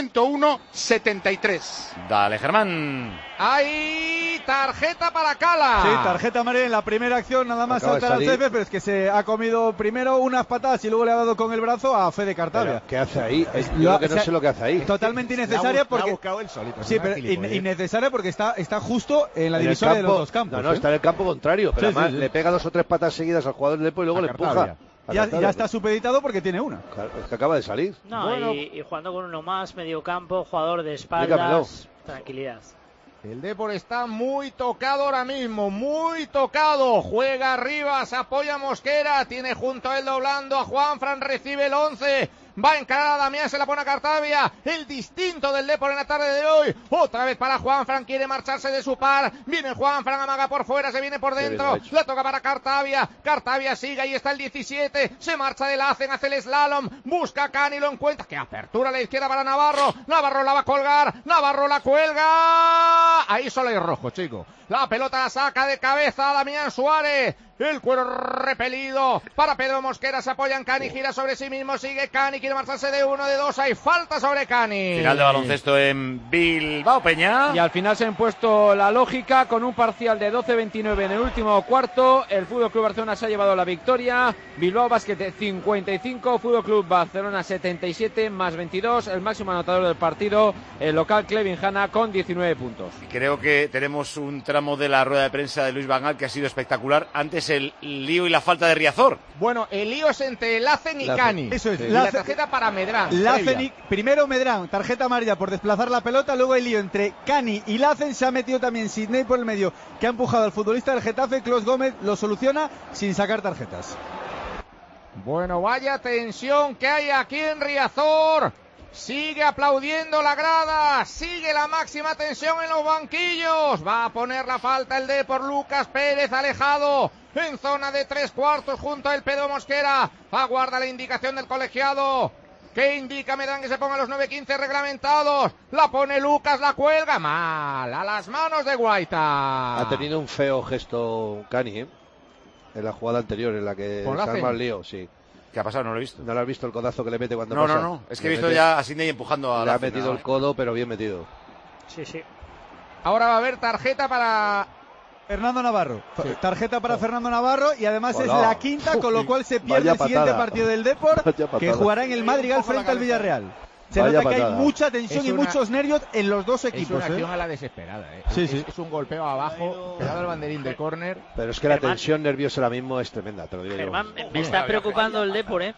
101-73. Dale, Germán. Hay tarjeta para Cala. Sí, tarjeta amarilla en la primera acción, nada más saltar al césped, pero es que se ha comido primero unas patadas y luego le ha dado con el brazo a Fede Cartavia. Pero, ¿qué hace ahí? Yo que no sé lo que hace ahí. Totalmente innecesaria porque... Sí, pero innecesaria porque está justo en la divisoria de los dos campos. No, está en el campo contrario, pero además le pega 2 o 3 patas seguidas al jugador del Depor y luego le empuja. Ya está supeditado porque tiene una. Claro, es que acaba de salir. No, bueno, y jugando con uno más, medio campo, jugador de espaldas, tranquilidad. El Depor está muy tocado ahora mismo, muy tocado. Juega arriba, se apoya Mosquera, tiene junto a él doblando a Juanfran, recibe el 11. Va a encarar a Damián, se la pone a Cartavia. El distinto del Depor en la tarde de hoy. Otra vez para Juanfran, quiere marcharse de su par. Viene Juanfran, amaga por fuera, se viene por dentro. La toca para Cartavia. Cartavia sigue, ahí está el 17. Se marcha del Hacen, hace el slalom. Busca a Cani, lo encuentra. ¡Qué apertura a la izquierda para Navarro! Navarro la va a colgar. Navarro la cuelga. Ahí solo hay rojo, chico. La pelota la saca de cabeza a Damián Suárez. El cuero repelido para Pedro Mosquera, se apoya en Cani, gira sobre sí mismo, sigue Cani, quiere marcharse de 1, de 2, hay falta sobre Cani. Final de baloncesto en Bilbao, Peña. Y al final se ha impuesto la lógica con un parcial de 12-29 en el último cuarto. El Fútbol Club Barcelona se ha llevado la victoria. Bilbao Basket 55, Fútbol Club Barcelona 77 más 22. El máximo anotador del partido, el local Clevin Hanna con 19 puntos. Creo que tenemos un tramo de la rueda de prensa de Luis Van Gaal que ha sido espectacular. Antes el lío y la falta de Riazor. Bueno, el lío es entre Lacen y Cani. Eso es. Sí. La tarjeta para Medrán. Lacen primero Medrán, tarjeta amarilla por desplazar la pelota, luego el lío entre Cani y Lacen. Se ha metido también Sidney por el medio, que ha empujado al futbolista del Getafe. Clos Gómez lo soluciona sin sacar tarjetas. Bueno, vaya tensión que hay aquí en Riazor. Sigue aplaudiendo la grada, sigue la máxima tensión en los banquillos. Va a poner la falta el Depor. Lucas Pérez alejado en zona de 3/4 junto a el Pedro Mosquera. Aguarda la indicación del colegiado. ¿Qué indica Medrán? Que se ponga los 9-15 reglamentados. La pone Lucas, la cuelga mal a las manos de Guaita. Ha tenido un feo gesto Cani, en la jugada anterior en la que se arma el lío, sí. ¿Qué ha pasado? No lo he visto. ¿No lo has visto el codazo que le mete cuando pasa? No. Es que he visto ya a Sidney empujando a Le ha metido el codo, pero bien metido. Sí. Ahora va a haber tarjeta para Fernando Navarro. Sí. Tarjeta para Fernando Navarro y además es la quinta, con lo cual se pierde el siguiente partido del Depor, que jugará en el Madrigal frente al Villarreal. Se nota que hay mucha tensión y muchos nervios en los dos equipos. Es una acción a la desesperada. Sí. Es un golpeo abajo, pegado al banderín de córner. Pero es que la tensión nerviosa ahora mismo es tremenda, te lo digo Germán, me está preocupando el Depor,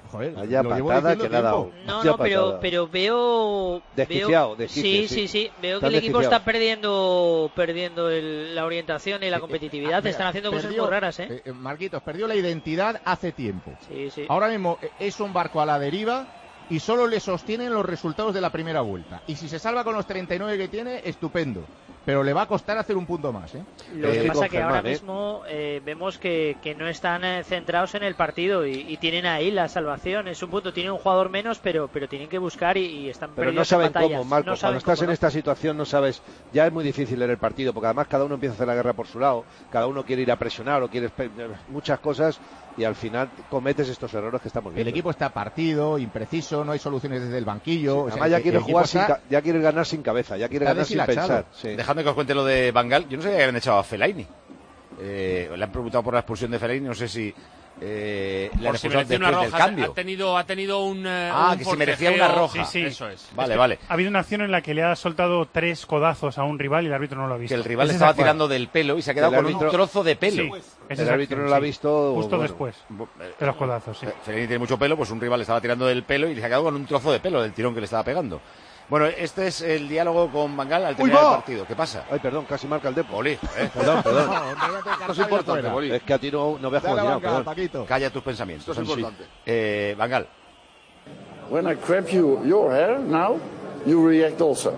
Joder, vaya patada que le ha dado. No, pero veo... Desquiciado. Sí. Veo que el equipo está perdiendo la orientación y la competitividad. Están haciendo cosas muy raras, Marquitos, perdió la identidad hace tiempo. Sí. Ahora mismo es un barco a la deriva y solo le sostienen los resultados de la primera vuelta. Y si se salva con los 39 que tiene, estupendo. Pero le va a costar hacer un punto más, Lo que pasa es que ahora mismo vemos que no están centrados en el partido y tienen ahí la salvación. Es un punto, tienen un jugador menos, pero tienen que buscar y están pero no saben cómo, Marco. Cuando estás en esta situación no sabes, ya es muy difícil leer el partido, porque además cada uno empieza a hacer la guerra por su lado, cada uno quiere ir a presionar o quiere muchas cosas y al final cometes estos errores que estamos viendo. El equipo está partido, impreciso, no hay soluciones desde el banquillo. Además ya quiere jugar ya quiere ganar sin cabeza, ya quiere ganar sin pensar. Dejadme que os cuente lo de Van Gaal. Yo no sabía que habían echado a Fellaini. Le han preguntado por la expulsión de Fellaini, no sé si le han expulsado después del cambio. Ha tenido un que se merecía una roja. Sí. Eso es. Vale. Ha habido una acción en la que le ha soltado 3 codazos a un rival y el árbitro no lo ha visto. Que el rival le estaba tirando del pelo y se ha quedado con un trozo de pelo. El árbitro no lo ha visto. Justo después de los codazos, Fellaini tiene mucho pelo, pues un rival le estaba tirando del pelo y se ha quedado con un trozo de pelo del tirón que le estaba pegando. Bueno, este es el diálogo con Van Gaal al terminar el partido. ¿Qué pasa? Ay, perdón, casi marca el Depor. Oli, Perdón. No es importante, Boli. Es que a ti no me has jugado. Calla tus pensamientos. Esto es importante. Van Gaal. When I grab your hair now, you react also.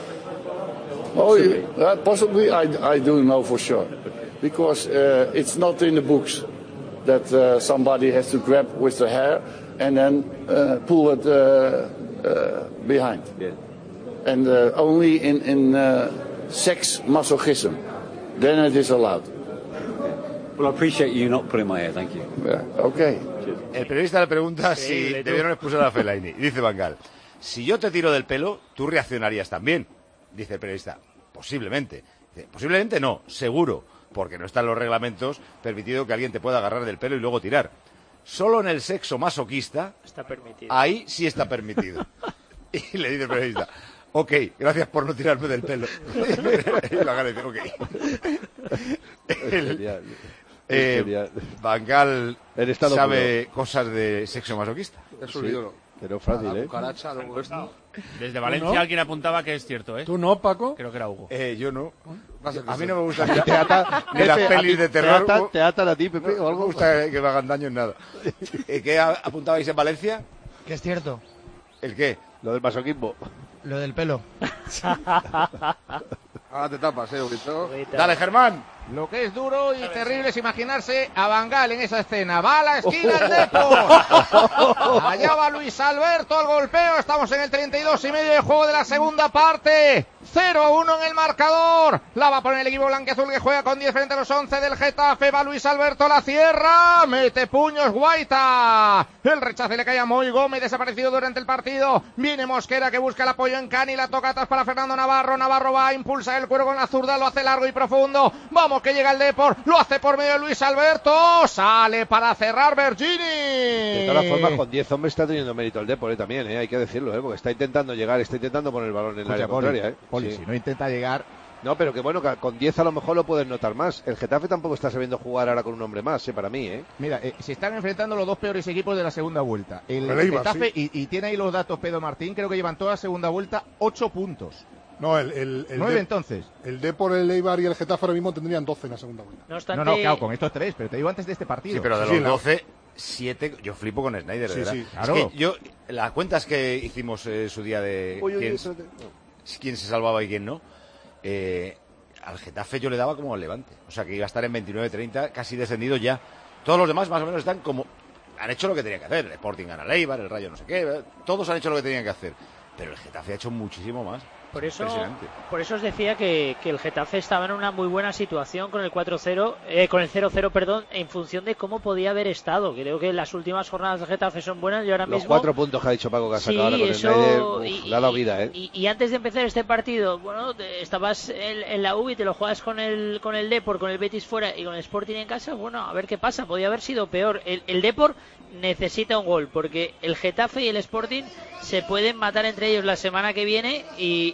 Oh, possibly I do know for sure. Because it's not in the books that somebody has to grab with the hair and then pull it behind. Bien. And only in sex masochism, then it is allowed. Well, I appreciate you not pulling my hair, thank you. Yeah, okay. El periodista le pregunta si debieron expulsar a Fellaini. Y dice Van Gaal, si yo te tiro del pelo, tú reaccionarías también. Dice el periodista, posiblemente. Dice, posiblemente no, seguro, porque no están los reglamentos permitido que alguien te pueda agarrar del pelo y luego tirar. Solo en el sexo masoquista, está permitido. Ahí sí está permitido. Y le dice el periodista, ok, gracias por no tirarme del pelo. Y lo agradece, ok. Van Gaal sabe cosas de sexo masoquista. Es un ídolo. Pero fácil, cucaracha, luego esto. Desde Valencia alguien apuntaba que es cierto, ¿Tú no, Paco? Creo que era Hugo. Yo no. A mí no me gusta ni las pelis de terror. ¿Te atan a ti, Pepe? No me gusta que me hagan daño en nada. ¿Qué apuntabais en Valencia? Que es cierto. ¿El qué? Lo del masoquismo. Lo del pelo. Ahora te tapas, Ugito. Dale, Germán. Lo que es duro y terrible es imaginarse a Van Gaal en esa escena. Va a la esquina el Depor. Allá va Luis Alberto al golpeo. Estamos en el 32 y medio de juego de la segunda parte. 0-1 en el marcador. La va a poner el equipo blanquiazul que juega con 10 frente a los 11 del Getafe. Va Luis Alberto, la cierra. Mete puños Guaita. El rechace le cae a Moy Gómez, desaparecido durante el partido. Viene Mosquera que busca el apoyo en Cani. La toca atrás para Fernando Navarro. Navarro va a impulsar el cuero con la zurda. Lo hace largo y profundo. Vamos que llega el Depor. Lo hace por medio de Luis Alberto. Sale para cerrar Bergini. De todas formas, con 10 hombres está teniendo mérito el Depor también, hay que decirlo, porque está intentando llegar, está intentando poner el balón en la área contraria. Poli, si no intenta llegar. No, pero que bueno, que con 10 a lo mejor lo puedes notar más. El Getafe tampoco está sabiendo jugar ahora con un hombre más, para mí, Mira, se están enfrentando los dos peores equipos de la segunda vuelta. El Getafe, y tiene ahí los datos Pedro Martín, creo que llevan toda la segunda vuelta 8 puntos. No, el 9 entonces. El Depor, el Eibar y el Getafe ahora mismo tendrían 12 en la segunda vuelta. No, claro, con estos 3, pero te digo antes de este partido. Sí, pero de los 12, 7, yo flipo con Snyder, ¿verdad? Sí, claro. Es que yo, las cuentas que hicimos su día de quién se salvaba y quién no, al Getafe yo le daba como al Levante. O sea, que iba a estar en 29-30, casi descendido ya. Todos los demás más o menos están como... Han hecho lo que tenían que hacer. El Sporting gana al Eibar, el Rayo no sé qué. Todos han hecho lo que tenían que hacer. Pero el Getafe ha hecho muchísimo más. Por eso os decía que el Getafe estaba en una muy buena situación con el 4-0, con el 0-0, perdón, en función de cómo podía haber estado. Creo que las últimas jornadas del Getafe son buenas y ahora los mismo... Los 4 puntos que ha dicho Paco que ha sacado ahora con el Snyder, le ha dado vida, Y antes de empezar este partido, bueno, estabas en la U y te lo juegas con el Depor, con el Betis fuera y con el Sporting en casa, bueno, a ver qué pasa, podía haber sido peor. El Depor necesita un gol, porque el Getafe y el Sporting se pueden matar entre ellos la semana que viene y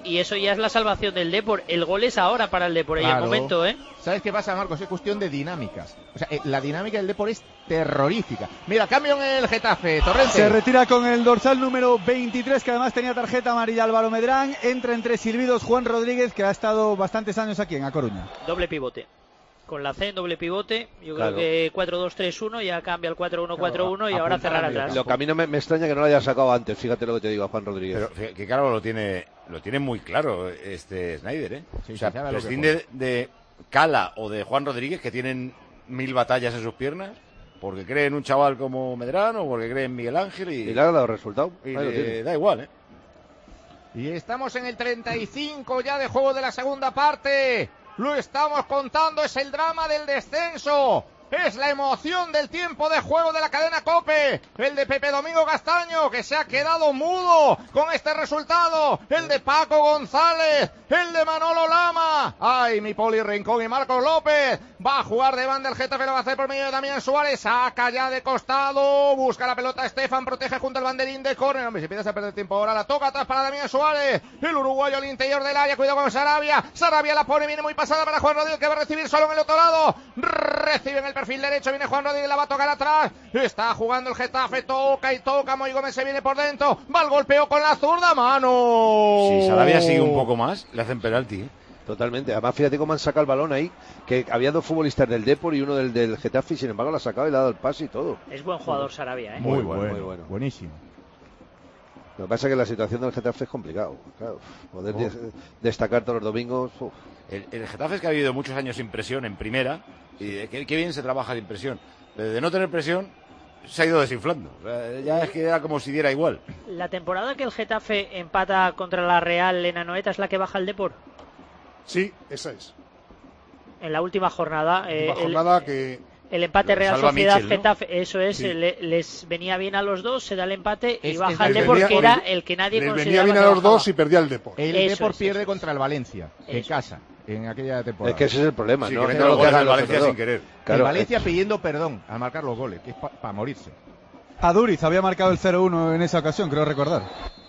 y eso ya es la salvación del Depor. El gol es ahora para el Depor, en el momento, ¿Sabes qué pasa, Marcos? Es cuestión de dinámicas. O sea, la dinámica del Depor es terrorífica. Mira, cambio en el Getafe, Torrente. Se retira con el dorsal número 23, que además tenía tarjeta amarilla, Álvaro Medrán. Entra entre silbidos Juan Rodríguez, que ha estado bastantes años aquí en A Coruña. Doble pivote. Con la C en doble pivote, yo creo que 4-2-3-1, ya cambia el 4-1-4-1 y ahora cerrar atrás. Lo que a mí no me extraña que no lo haya sacado antes, fíjate lo que te digo a Juan Rodríguez. Pero que claro, lo tiene muy claro Snyder, ¿eh? Sí, o sea, sabe lo que prescinde de Cala o de Juan Rodríguez, que tienen 1000 batallas en sus piernas, porque cree en un chaval como Medrano o porque cree en Miguel Ángel y le ha dado resultado. Y le da igual, ¿eh? Y estamos en el 35 ya de juego de la segunda parte. Lo estamos contando, es el drama del descenso. Es la emoción del tiempo de juego de la cadena COPE. El de Pepe Domingo Castaño, que se ha quedado mudo con este resultado. El de Paco González. El de Manolo Lama. Ay, mi Poli Rincón y Marcos López. Va a jugar de banda el Getafe, lo va a hacer por medio de Damián Suárez. Saca ya de costado. Busca la pelota Estefan, protege junto al banderín de córner. Hombre, si empiezas a perder tiempo ahora, la toca atrás para Damián Suárez. El uruguayo al interior del área. Cuidado con Sarabia. Sarabia la pone, viene muy pasada para Juan Rodríguez, que va a recibir solo en el otro lado. Recibe en el perfil derecho, viene Juan Rodríguez, la va a tocar atrás. Está jugando el Getafe, toca y toca. Moy Gómez se viene por dentro. Va al golpeo con la zurda, mano. Si Sarabia sigue un poco más, le hacen penalti, ¿eh? Totalmente. Además, fíjate cómo han sacado el balón ahí, que había dos futbolistas del Depor y uno del Getafe, y sin embargo lo ha sacado y le ha dado el pase y todo. Es buen jugador Sarabia, ¿eh? Muy bueno. Buenísimo. Lo que pasa es que la situación del Getafe es complicado. Claro, poder destacar todos los domingos. El Getafe es que ha vivido muchos años sin presión en primera, y qué bien se trabaja sin presión. De no tener presión, se ha ido desinflando. O sea, ya es que era como si diera igual. La temporada que el Getafe empata contra la Real en Anoeta es la que baja el Depor. Sí, esa es. En la última jornada. Que el empate Real Sociedad Michel, ¿no? Getafe, eso es, sí. Les venía bien a los dos, se da el empate y baja el Depor, que era el que nadie consideraba. Les venía bien a los dos y perdía el Depor. El Depor pierde contra el Valencia, en casa, en aquella temporada. Es que ese es el problema, sí, ¿no? Que lo que haga el Valencia sin querer. Claro, el Valencia pidiendo perdón al marcar los goles, que es para morirse. Aduriz había marcado el 0-1 en esa ocasión, creo recordar.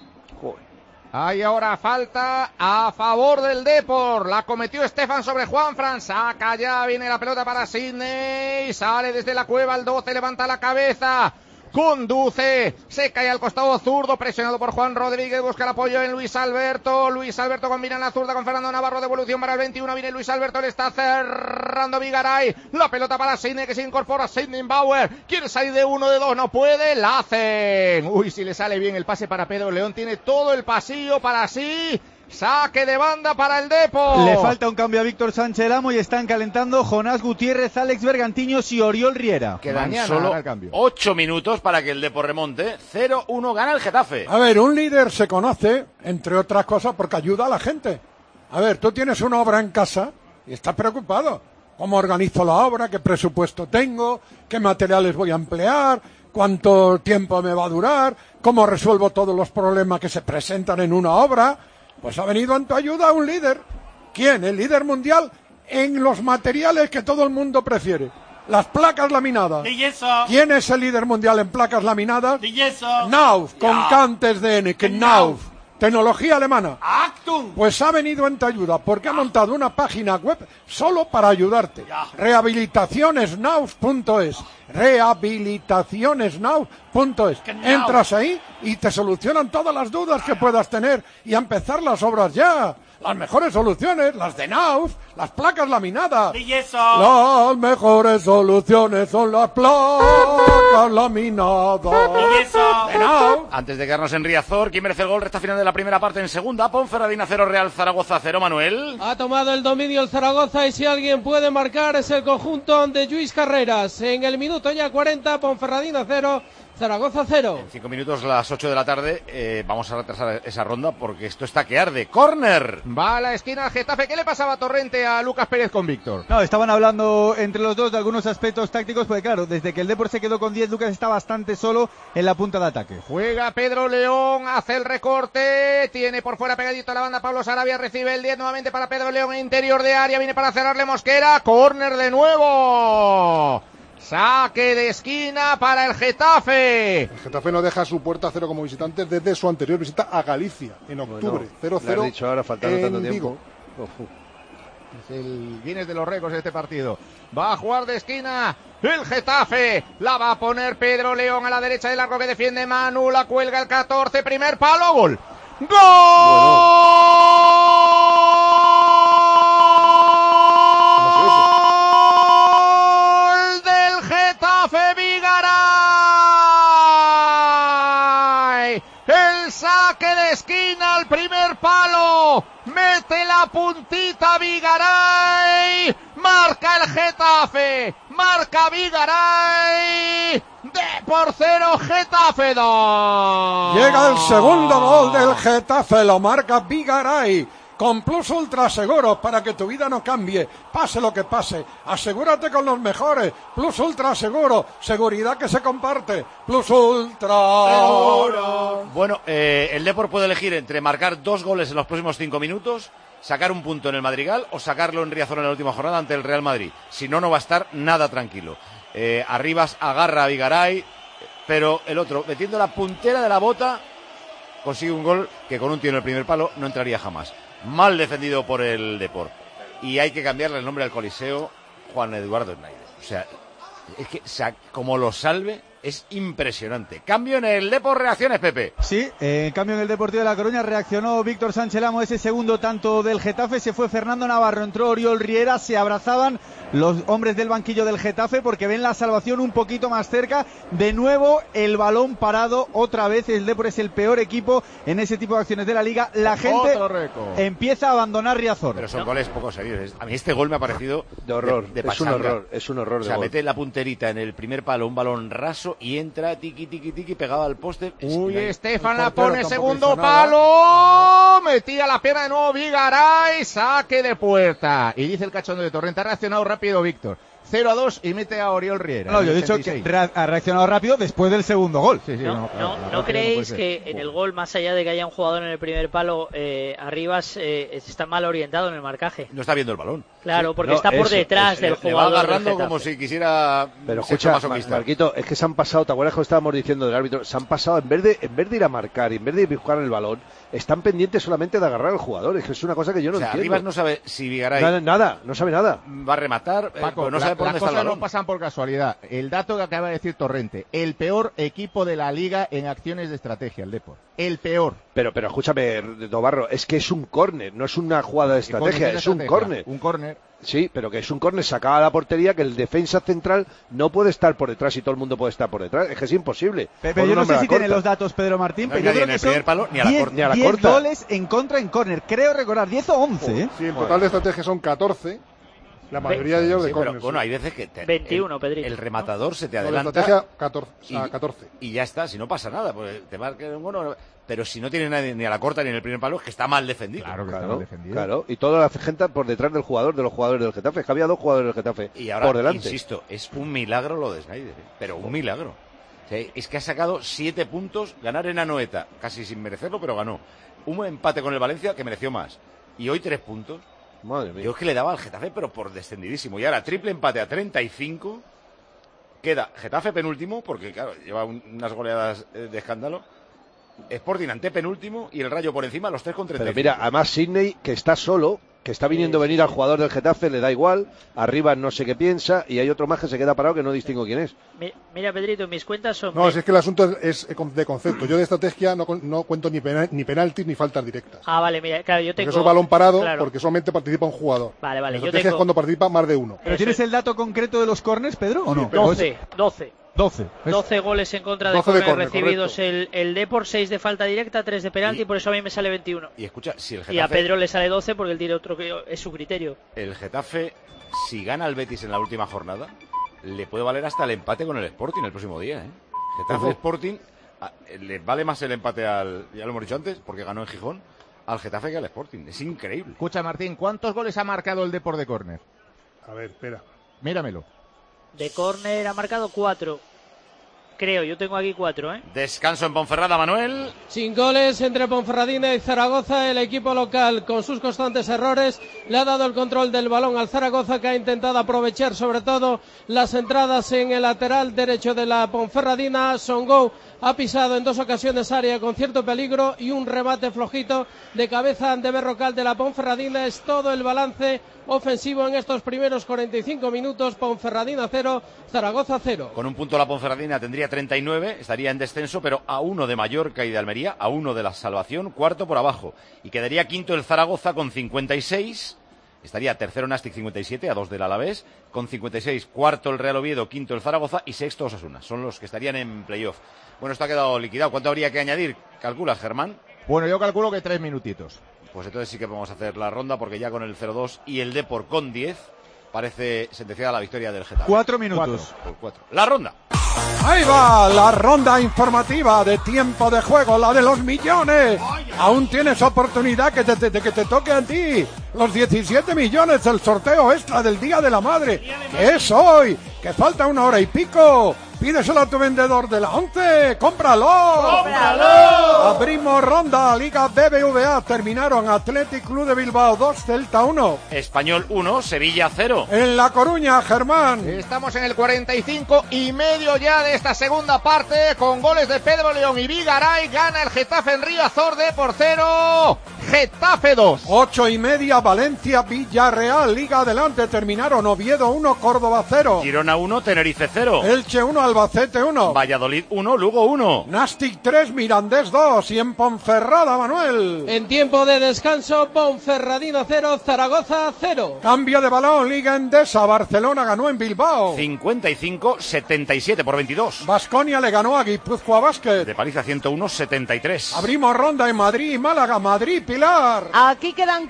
Hay ahora falta a favor del Depor. La cometió Estefan sobre Juanfran. Saca ya, viene la pelota para Sidney. Sale desde la cueva el 12, levanta la cabeza. Conduce, se cae al costado zurdo, presionado por Juan Rodríguez, busca el apoyo en Luis Alberto combina en la zurda con Fernando Navarro, devolución para el 21, viene Luis Alberto, le está cerrando Vigaray, la pelota para Sidney, que se incorpora Sidney Bauer, quiere salir de uno, de dos, no puede, la hacen, si le sale bien el pase para Pedro León, tiene todo el pasillo para sí. Saque de banda para el Depor. Le falta un cambio a Víctor Sánchez Lamo y están calentando Jonás Gutiérrez, Alex Bergantiños y Oriol Riera. Quedan solo 8 minutos para que el Depor remonte. 0-1 gana el Getafe. A ver, un líder se conoce, entre otras cosas, porque ayuda a la gente. A ver, tú tienes una obra en casa y estás preocupado. ¿Cómo organizo la obra? ¿Qué presupuesto tengo? ¿Qué materiales voy a emplear? ¿Cuánto tiempo me va a durar? ¿Cómo resuelvo todos los problemas que se presentan en una obra? Pues ha venido en tu ayuda un líder. ¿Quién? El líder mundial en los materiales que todo el mundo prefiere. Las placas laminadas. De yeso. ¿Quién es el líder mundial en placas laminadas? De yeso. Knauf, con cantes de N, Knauf. Tecnología alemana. Actum. Pues ha venido en tu ayuda porque ha montado una página web solo para ayudarte. Rehabilitacionesnauf.es. Rehabilitacionesnauf.es. Entras ahí y te solucionan todas las dudas que puedas tener y a empezar las obras ya. Las mejores soluciones, las de Nauf, las placas laminadas. De yeso. Las mejores soluciones son las placas laminadas. De yeso. De Nauf. Antes de quedarnos en Riazor, ¿quién merece el gol? Resta final de la primera parte en segunda. Ponferradina 0, Real Zaragoza 0, Manuel. Ha tomado el dominio el Zaragoza y si alguien puede marcar es el conjunto de Lluís Carreras. En el minuto ya 40, Ponferradina 0. Zaragoza 0. En 5 minutos, las 8 de la tarde, vamos a retrasar esa ronda porque esto está que arde. ¡Córner! Va a la esquina al Getafe. ¿Qué le pasaba a Torrente a Lucas Pérez con Víctor? No, estaban hablando entre los dos de algunos aspectos tácticos, porque claro, desde que el Depor se quedó con 10, Lucas está bastante solo en la punta de ataque. Juega Pedro León, hace el recorte, tiene por fuera pegadito a la banda Pablo Sarabia, recibe el 10 nuevamente para Pedro León, interior de área, viene para cerrarle Mosquera, córner de nuevo. Saque de esquina para el Getafe. El Getafe no deja su puerta a cero como visitante desde su anterior visita a Galicia en octubre. 0-0. Le has dicho ahora, faltando tanto tiempo. Es el Guinness de los récords de este partido. Va a jugar de esquina el Getafe. La va a poner Pedro León a la derecha del arco que defiende Manu. La cuelga el 14. Primer palo. Gol. ¡Gol! Del Getafe Vigaray. El saque de esquina al primer palo. Mete la puntita Vigaray. Marca el Getafe. Marca Vigaray. Depor 0, Getafe 2. Llega el segundo gol del Getafe, lo marca Vigaray. Con Plus Ultra Seguros, para que tu vida no cambie, pase lo que pase, asegúrate con los mejores. Plus Ultra Seguro, seguridad que se comparte. Plus Ultra Seguro. Bueno, el Depor puede elegir entre marcar 2 goles en los próximos 5 minutos, sacar un punto en el Madrigal o sacarlo en Riazor en la última jornada ante el Real Madrid. Si no, no va a estar nada tranquilo. Arribas agarra a Vigaray, pero el otro, metiendo la puntera de la bota, consigue un gol que con un tiro en el primer palo no entraría jamás. Mal defendido por el Depor. Y hay que cambiarle el nombre al Coliseo Juan Eduardo Schneider. O sea, es que como lo salve, es impresionante. Cambio en el Depor, reacciones, Pepe. Sí, en cambio en el Deportivo de La Coruña reaccionó Víctor Sánchez Lamo, ese segundo tanto del Getafe. Se fue Fernando Navarro, entró Oriol Riera, se abrazaban los hombres del banquillo del Getafe porque ven la salvación un poquito más cerca. De nuevo el balón parado, otra vez el Depor es el peor equipo en ese tipo de acciones de la Liga. La gente empieza a abandonar Riazor. Pero son goles poco serios. A mí este gol me ha parecido de horror, de es un horror, es un horror. O sea, mete la punterita en el primer palo, un balón raso y entra tiqui pegado al poste. Uy, Estefan la pone, segundo palo, metía la pierna de nuevo Vigaray, saque de puerta. Y dice el cachondo de Torrente, ha reaccionado rápido Víctor. 0-2 y mete a Oriol Riera. No, yo he dicho que ha reaccionado rápido después del segundo gol. Sí, ¿No creéis que en el gol, más allá de que haya un jugador en el primer palo, Arribas está mal orientado en el marcaje? No está viendo el balón. Claro, porque está por detrás del jugador. Le va agarrando como si quisiera. Pero escucha, Marquito, es que se han pasado, ¿te acuerdas que estábamos diciendo del árbitro? Se han pasado, en vez de ir a marcar, en vez de buscar el balón, están pendientes solamente de agarrar al jugador. Es que es una cosa que yo no entiendo. Arribas no sabe si Vigaray no sabe nada. Va a rematar, Paco, no sabe por dónde está el balón. No pasan por casualidad. El dato que acaba de decir Torrente, el peor equipo de la Liga en acciones de estrategia, el Depor. El peor. Pero escúchame, Dobarro, es que es un córner, no es una jugada de estrategia, es un córner. Un córner. Sí, pero que es un córner sacado a la portería, que el defensa central no puede estar por detrás y todo el mundo puede estar por detrás. Es que es imposible. Pero yo no sé si tiene los datos Pedro Martín, pero yo creo que son palo, ni a la 10 goles en contra en córner. Creo recordar, 10 o 11. Sí, en total de estrategia son 14. La mayoría de ellos de córner. Bueno, hay veces que 21, Pedrito. El rematador se te adelanta. La estrategia 14. Y ya está, si no pasa nada, pues te marca bueno, pero si no tiene nadie ni a la corta ni en el primer palo, es que está mal defendido. Claro que está mal defendido. Claro, y toda la gente por detrás del jugador, de los jugadores del Getafe. Es que había 2 jugadores del Getafe y ahora, por delante. Insisto, es un milagro lo de Schneider, pero un milagro. O sea, es que ha sacado 7 puntos, ganar en Anoeta, casi sin merecerlo, pero ganó. Un empate con el Valencia que mereció más. Y hoy 3 puntos. Madre mía. Yo es que le daba al Getafe, pero por descendidísimo. Y ahora triple empate a 35. Queda Getafe penúltimo, porque claro, lleva unas goleadas de escándalo. Sporting antepenúltimo y el Rayo por encima, los 3 con 35. Pero mira, además Sidney, que está solo, que está viniendo venir al jugador del Getafe, le da igual. Arriba no sé qué piensa y hay otro más que se queda parado que no distingo quién es. Mira, Pedrito, mis cuentas son... No, es que el asunto es de concepto. Yo de estrategia no cuento ni penaltis ni faltas directas. Ah, vale, mira, claro, yo tengo... Porque eso es balón parado, porque solamente participa un jugador. Vale, la estrategia es cuando participa más de uno. ¿Pero tienes el dato concreto de los córners, Pedro, o no? 12 goles en contra de córner recibidos el Depor, 6 de falta directa, 3 de penalti, por eso a mí me sale 21. Y escucha, si el Getafe... Y a Pedro le sale 12 porque él tiene otro que es su criterio. El Getafe, si gana al Betis en la última jornada, le puede valer hasta el empate con el Sporting el próximo día, ¿eh? Getafe Sporting, le vale más el empate ya lo hemos dicho antes, porque ganó en Gijón, al Getafe que al Sporting. Es increíble. Escucha, Martín, ¿cuántos goles ha marcado el Depor de córner? A ver, espera. Míramelo. De córner ha marcado 4. Creo, yo tengo aquí 4, ¿eh? Descanso en Ponferrada, Manuel. Sin goles entre Ponferradina y Zaragoza, el equipo local con sus constantes errores le ha dado el control del balón al Zaragoza, que ha intentado aprovechar sobre todo las entradas en el lateral derecho de la Ponferradina. Songou ha pisado en 2 ocasiones área con cierto peligro y un remate flojito de cabeza de Berrocal de la Ponferradina. Es todo el balance ofensivo en estos primeros 45 minutos. Ponferradina 0, Zaragoza 0. Con un punto la Ponferradina tendría 39, estaría en descenso, pero a 1 de Mallorca y de Almería, a 1 de la salvación, cuarto por abajo. Y quedaría quinto el Zaragoza con 56, estaría tercero Nastic 57, a 2 del Alavés, con 56, cuarto el Real Oviedo, quinto el Zaragoza y sexto Osasuna. Son los que estarían en playoff. Bueno, esto ha quedado liquidado. ¿Cuánto habría que añadir? ¿Calculas, Germán? Bueno, yo calculo que 3 minutitos. Pues entonces sí que vamos a hacer la ronda, porque ya con el 0-2 y el Depor con 10 parece sentenciada la victoria del Getafe. 4 minutos. 4. La ronda. Ahí va la ronda informativa de tiempo de juego, la de los millones. Aún tienes oportunidad que te toque a ti los 17 millones del sorteo extra del Día de la Madre, que es hoy, que falta 1 hora y pico. Pídeselo a tu vendedor de la 11. ¡Cómpralo! ¡Cómpralo! Abrimos ronda. Liga BBVA. Terminaron Athletic Club de Bilbao 2, Celta 1. Español 1, Sevilla 0. En La Coruña, Germán. Estamos en el 45 y medio ya de esta segunda parte, con goles de Pedro León y Vigaray. Gana el Getafe en Riazor de por 0. Getafe 2. 8 y media, Valencia, Villarreal. Liga adelante. Terminaron Oviedo 1, Córdoba 0. Girona 1, Tenerife 0. Elche 1, Albacete 1. Valladolid 1, Lugo 1. Nastic 3, Mirandés 2. Y en Ponferrada, Manuel. En tiempo de descanso, Ponferradina 0, Zaragoza 0. Cambio de balón, Liga Endesa. Barcelona ganó en Bilbao 55-77 por 22. Baskonia le ganó a Guipúzcoa Basket de paliza 101-73. Abrimos ronda en Madrid y Málaga. Madrid, Pilar. Aquí quedan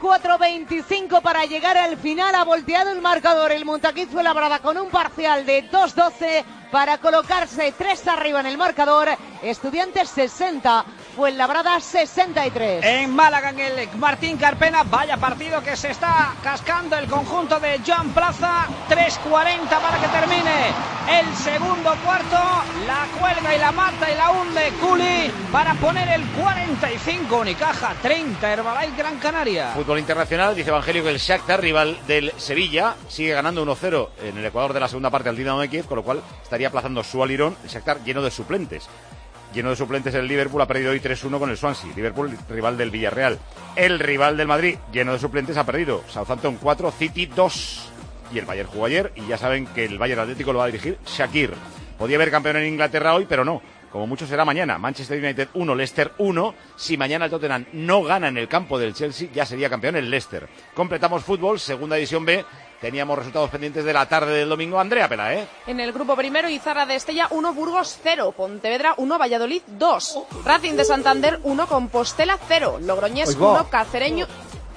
4:25 para llegar al final. Ha volteado el marcador el Montaquí Fuenlabrada con un parcial de 2-12 para colocarse 3 arriba en el marcador. Estudiantes 60, Fuenlabrada 63. En Málaga, en el Martín Carpena, vaya partido que se está cascando el conjunto de Joan Plaza. 3:40 para que termine el segundo cuarto. La cuelga y la mata y la hunde Culi para poner el 45. Unicaja 30, Herbalife Gran Canaria. Fútbol internacional, dice Evangelio que el Shakhtar, rival del Sevilla, sigue ganando 1-0 en el Ecuador de la segunda parte al Dinamo de Kiev, con lo cual estaría aplazando su alirón. El Shakhtar lleno de suplentes. Lleno de suplentes, el Liverpool ha perdido hoy 3-1 con el Swansea. Liverpool, rival del Villarreal. El rival del Madrid, lleno de suplentes, ha perdido. Southampton 4, City 2. Y el Bayern jugó ayer, y ya saben que el Bayern Atlético lo va a dirigir Shaqiri. Podía haber campeón en Inglaterra hoy, pero no. Como mucho será mañana. Manchester United 1, Leicester 1. Si mañana el Tottenham no gana en el campo del Chelsea, ya sería campeón el Leicester. Completamos fútbol, segunda división B. Teníamos resultados pendientes de la tarde del domingo. Andrea Pela, En el grupo primero, Izarra de Estella 1, Burgos 0, Pontevedra 1, Valladolid 2, Racing de Santander 1, Compostela 0, Logroñés 1, Cacereño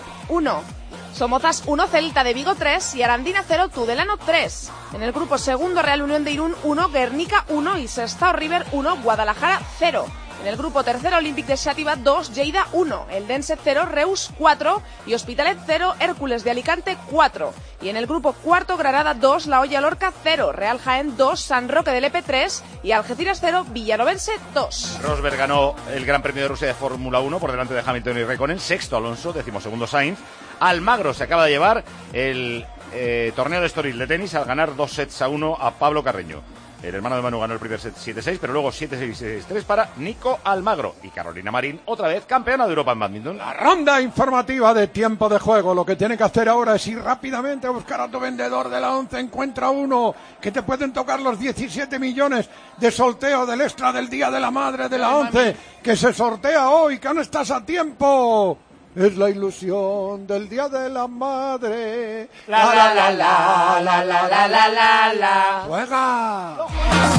1, Somozas 1, Celta de Vigo 3 y Arandina 0, Tudelano 3. En el grupo segundo, Real Unión de Irún 1, Guernica 1 y Sestao River 1, Guadalajara 0. En el grupo tercero, Olympic de Xàtiva 2, Lleida 1, Eldense 0, Reus 4 y Hospitalet 0, Hércules de Alicante 4. Y en el grupo cuarto, Granada 2, La Hoya Lorca 0, Real Jaén 2, San Roque del Lepe 3 y Algeciras 0, Villanovense 2. Rosberg ganó el Gran Premio de Rusia de Fórmula 1 por delante de Hamilton y Räikkönen, sexto Alonso, 12º Sainz. Almagro se acaba de llevar el torneo de Estoril de tenis al ganar 2-1 a Pablo Carreño. El hermano de Manu ganó el primer set 7-6, pero luego 7-6, 6-3 para Nico Almagro. Y Carolina Marín, otra vez campeona de Europa en badminton. La ronda informativa de tiempo de juego. Lo que tiene que hacer ahora es ir rápidamente a buscar a tu vendedor de la 11. Encuentra uno que te pueden tocar los 17 millones de sorteo del extra del Día de la Madre de la 11, que se sortea hoy, que no estás a tiempo. Es la ilusión del Día de la Madre. La la la la la la la la la la. ¡Juega! ¿A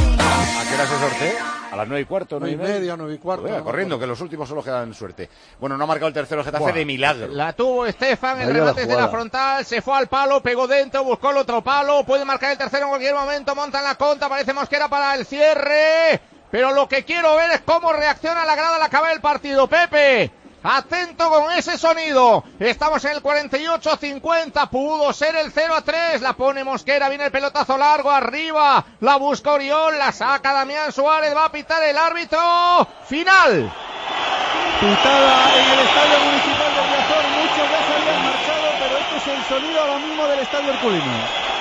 qué hora se sortea? A las 9:15, 9:30, 9:15. Venga, corriendo, que los últimos solo quedan suerte. Bueno, no ha marcado el tercero Getafe de milagro. La tuvo Estefan, el remate de la frontal, se fue al palo, pegó dentro, buscó el otro palo, puede marcar el tercero en cualquier momento, monta en la contra, parece Mosquera para el cierre. Pero lo que quiero ver es cómo reacciona la grada al acabar el partido, Pepe. Atento con ese sonido. Estamos en el 48-50. Pudo ser el 0-3. La pone Mosquera. Viene el pelotazo largo arriba. La busca Oriol. La saca Damián Suárez. Va a pitar el árbitro. Final. Pitada en el Estadio Municipal de Riazor. Muchos ya se habían marchado, pero este es el sonido ahora mismo del Estadio Herculino.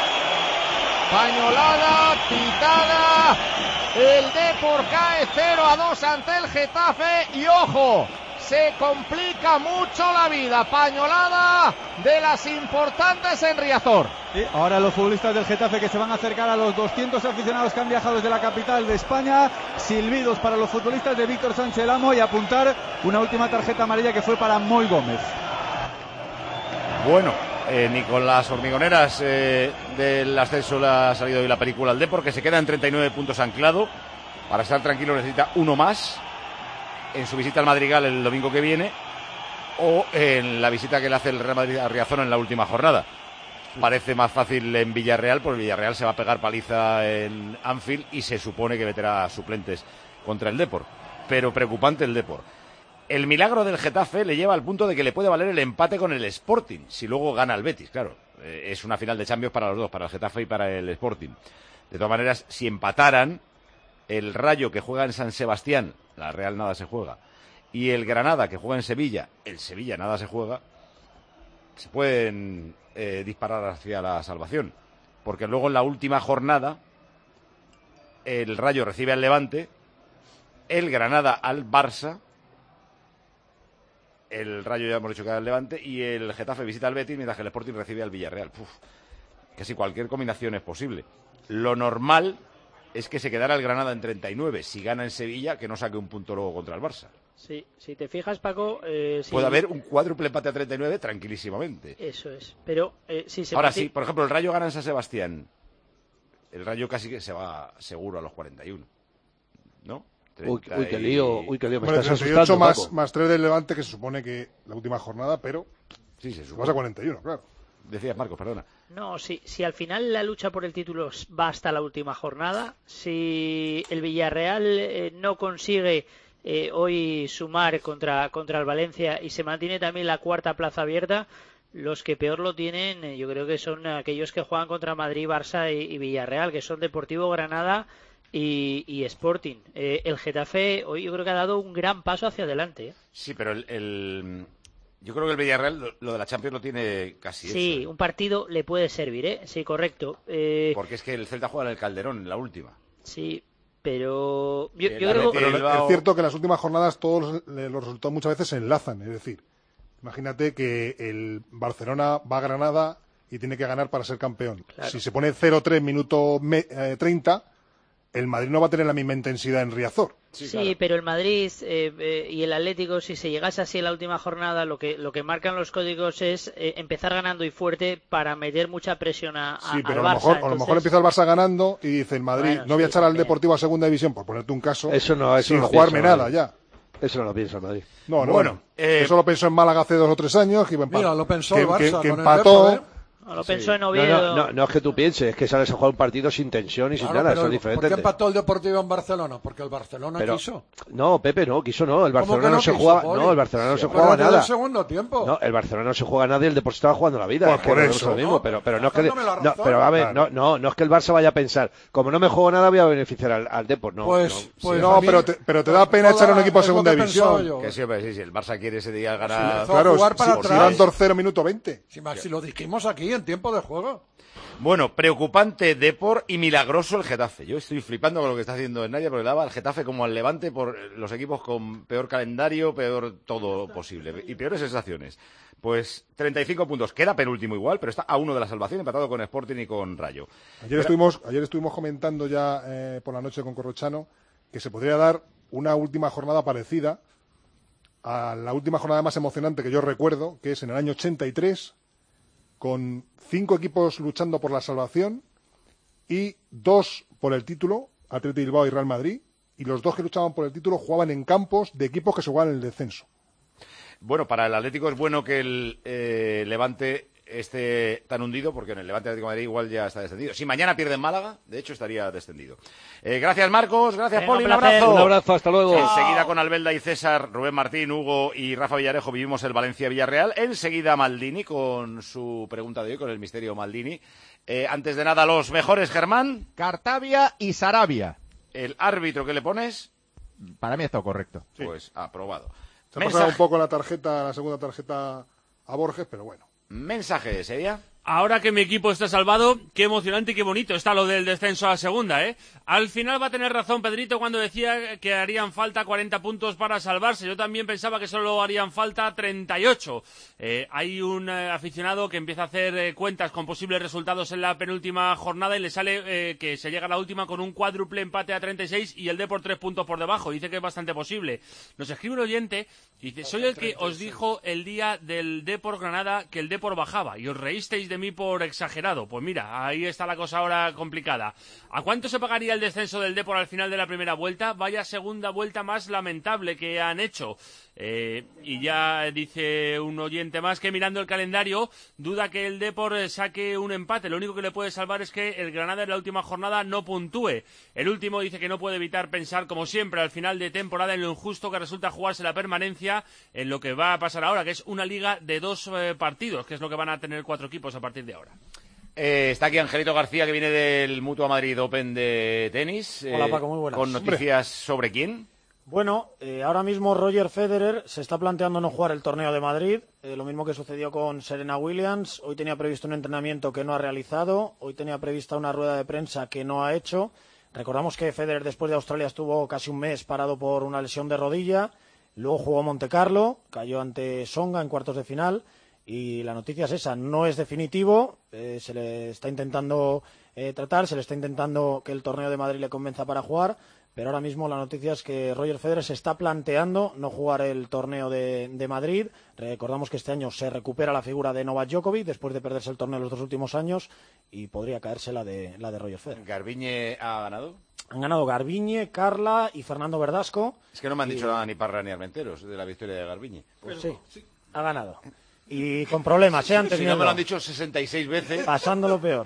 Pañolada, pitada. El Depor cae 0-2 ante el Getafe. Y ojo, se complica mucho la vida. Pañolada de las importantes en Riazor. Sí, ahora los futbolistas del Getafe que se van a acercar a los 200 aficionados que han viajado desde la capital de España. Silbidos para los futbolistas de Víctor Sánchez El Amo y apuntar una última tarjeta amarilla que fue para Moy Gómez. Bueno, ni con las hormigoneras del ascenso le ha salido hoy la película al Depor, que se queda en 39 puntos anclado. Para estar tranquilo necesita uno más en su visita al Madrigal el domingo que viene, o en la visita que le hace el Real Madrid a Riazor en la última jornada. Parece más fácil en Villarreal, porque Villarreal se va a pegar paliza en Anfield y se supone que meterá suplentes contra el Depor. Pero preocupante el Depor. El milagro del Getafe le lleva al punto de que le puede valer el empate con el Sporting, si luego gana el Betis, claro. Es una final de Champions para los dos, para el Getafe y para el Sporting. De todas maneras, si empataran, el Rayo que juega en San Sebastián, la Real nada se juega, y el Granada que juega en Sevilla, el Sevilla nada se juega, se pueden disparar hacia la salvación. Porque luego en la última jornada, el Rayo recibe al Levante, el Granada al Barça, el Rayo ya hemos dicho que era el Levante, y el Getafe visita al Betis, mientras que el Sporting recibe al Villarreal. Casi cualquier combinación es posible. Lo normal es que se quedara el Granada en 39. Si gana en Sevilla, que no saque un punto luego contra el Barça. Sí, si te fijas, Paco... puede haber un cuádruple empate a 39 tranquilísimamente. Eso es. Pero si se... Ahora sí, por ejemplo, el Rayo gana en San Sebastián. El Rayo casi que se va seguro a los 41. ¿No? Uy, qué lío, me bueno, estás asustando, más 3 del Levante, que se supone que la última jornada, pero sí, se vas a 41, claro. Decías, Marcos, perdona. No, si al final la lucha por el título va hasta la última jornada, si el Villarreal no consigue hoy sumar contra el Valencia y se mantiene también la cuarta plaza abierta, los que peor lo tienen yo creo que son aquellos que juegan contra Madrid, Barça y Villarreal, que son Deportivo, Granada y Sporting. El Getafe hoy yo creo que ha dado un gran paso hacia adelante. Sí, pero yo creo que el Villarreal lo de la Champions lo tiene casi hecho. Sí, un partido le puede servir, ¿eh? Sí, correcto. Porque es que el Celta juega en el Calderón, en la última. Sí, pero yo creo que... Pero es cierto que en las últimas jornadas todos los resultados muchas veces se enlazan. Es decir, imagínate que el Barcelona va a Granada y tiene que ganar para ser campeón. Claro. Si se pone 0-3 minuto 30... el Madrid no va a tener la misma intensidad en Riazor. Sí, claro. Pero el Madrid y el Atlético, si se llegase así en la última jornada, lo que marcan los códigos es empezar ganando y fuerte para meter mucha presión al Barça. Sí, pero a lo mejor empieza el Barça ganando y dice el Madrid, bueno, no voy a echar al Deportivo a segunda división, por ponerte un caso, sin jugarme nada ya. Eso no lo piensa el Madrid. No, bueno, eso lo pensó en Málaga hace 2 o 3 años. Mira, lo pensó el Barça que con empató. El Depor, lo pensó en Oviedo. No es que tú pienses, es que sales a jugar un partido sin tensión y sin nada, eso es diferente. ¿Por qué empató el Deportivo en Barcelona? Porque el Barcelona quiso. No, Pepe, quiso no, el Barcelona no se juega, el Barcelona no se juega nada. El segundo tiempo. No, el Barcelona no se juega nada y el Deportivo estaba jugando la vida. Pues por eso. Mismo, pero no es que pero a ver, no es que el Barça vaya a pensar, como no me juego nada voy a beneficiar al Depor, no. Pues no, pero te da pena echar a un equipo a segunda división. Que sí, el Barça quiere ese día ganar. Claro, si van 2-0 minuto 20. Si lo dijimos aquí en tiempo de juego. Bueno, preocupante Depor y milagroso el Getafe. Yo estoy flipando con lo que está haciendo el Nadia, porque le daba al Getafe como al Levante por los equipos con peor calendario, peor todo posible y peores sensaciones. Pues 35 puntos, queda penúltimo igual, pero está a 1 de la salvación, empatado con Sporting y con Rayo. Ayer estuvimos comentando ya por la noche con Corrochano que se podría dar una última jornada parecida a la última jornada más emocionante que yo recuerdo, que es en el año 83, con 5 equipos luchando por la salvación y 2 por el título, Athletic Bilbao y Real Madrid, y los 2 que luchaban por el título jugaban en campos de equipos que se jugaban en el descenso. Bueno, para el Atlético es bueno que el Levante esté tan hundido, porque en el Levante Atlético de Madrid igual ya está descendido. Si mañana pierde en Málaga, de hecho estaría descendido. Gracias, Marcos, gracias, Poli, un abrazo. Un abrazo, hasta luego. Enseguida con Albelda y César, Rubén Martín, Hugo y Rafa Villarejo vivimos el Valencia-Villarreal. Enseguida Maldini con su pregunta de hoy, con el misterio Maldini. Antes de nada, los mejores, Germán. Cartavia y Sarabia. ¿El árbitro que le pones? Para mí está correcto. Pues aprobado. Se ha pasado un poco la segunda tarjeta a Borges, pero bueno. Mensaje, ¿sería? Ahora que mi equipo está salvado, qué emocionante y qué bonito está lo del descenso a segunda, ¿eh? Al final va a tener razón Pedrito cuando decía que harían falta 40 puntos para salvarse. Yo también pensaba que solo harían falta 38. Hay un aficionado que empieza a hacer cuentas con posibles resultados en la penúltima jornada y le sale que se llega a la última con un cuádruple empate a 36 y el Depor 3 puntos por debajo. Dice que es bastante posible. Nos escribe un oyente y dice, soy el que os dijo el día del Depor Granada que el Depor bajaba y os reísteis de mí por exagerado. Pues mira, ahí está la cosa ahora complicada. ¿A cuánto se pagaría el descenso del Depor al final de la primera vuelta? Vaya segunda vuelta más lamentable que han hecho. Y ya dice un oyente más que mirando el calendario duda que el Depor saque un empate. Lo único que le puede salvar es que el Granada en la última jornada no puntúe. El último dice que no puede evitar pensar, como siempre, al final de temporada en lo injusto que resulta jugarse la permanencia en lo que va a pasar ahora, que es una liga de 2 partidos, que es lo que van a tener 4 equipos a partir de ahora. Está aquí Angelito García, que viene del Mutua Madrid Open de tenis. Hola, Paco, muy buenas. Con noticias sobre quién. Bueno, ahora mismo Roger Federer se está planteando no jugar el torneo de Madrid, lo mismo que sucedió con Serena Williams. Hoy tenía previsto un entrenamiento que no ha realizado, hoy tenía prevista una rueda de prensa que no ha hecho. Recordamos que Federer después de Australia estuvo casi un mes parado por una lesión de rodilla, luego jugó Montecarlo, cayó ante Tsonga en cuartos de final y la noticia es esa, no es definitivo, se le está intentando tratar, se le está intentando que el torneo de Madrid le convenza para jugar. Pero ahora mismo la noticia es que Roger Federer se está planteando no jugar el torneo de Madrid. Recordamos que este año se recupera la figura de Novak Djokovic después de perderse el torneo los 2 últimos años y podría caerse la de Roger Federer. ¿Garbiñe ha ganado? Han ganado Garbiñe, Carla y Fernando Verdasco. Es que no me han dicho nada ni Parra ni Armenteros de la victoria de Garbiñe. Pues sí, ha ganado. Y con problemas, antes si no me lo han dicho 66 veces. Pasando lo peor.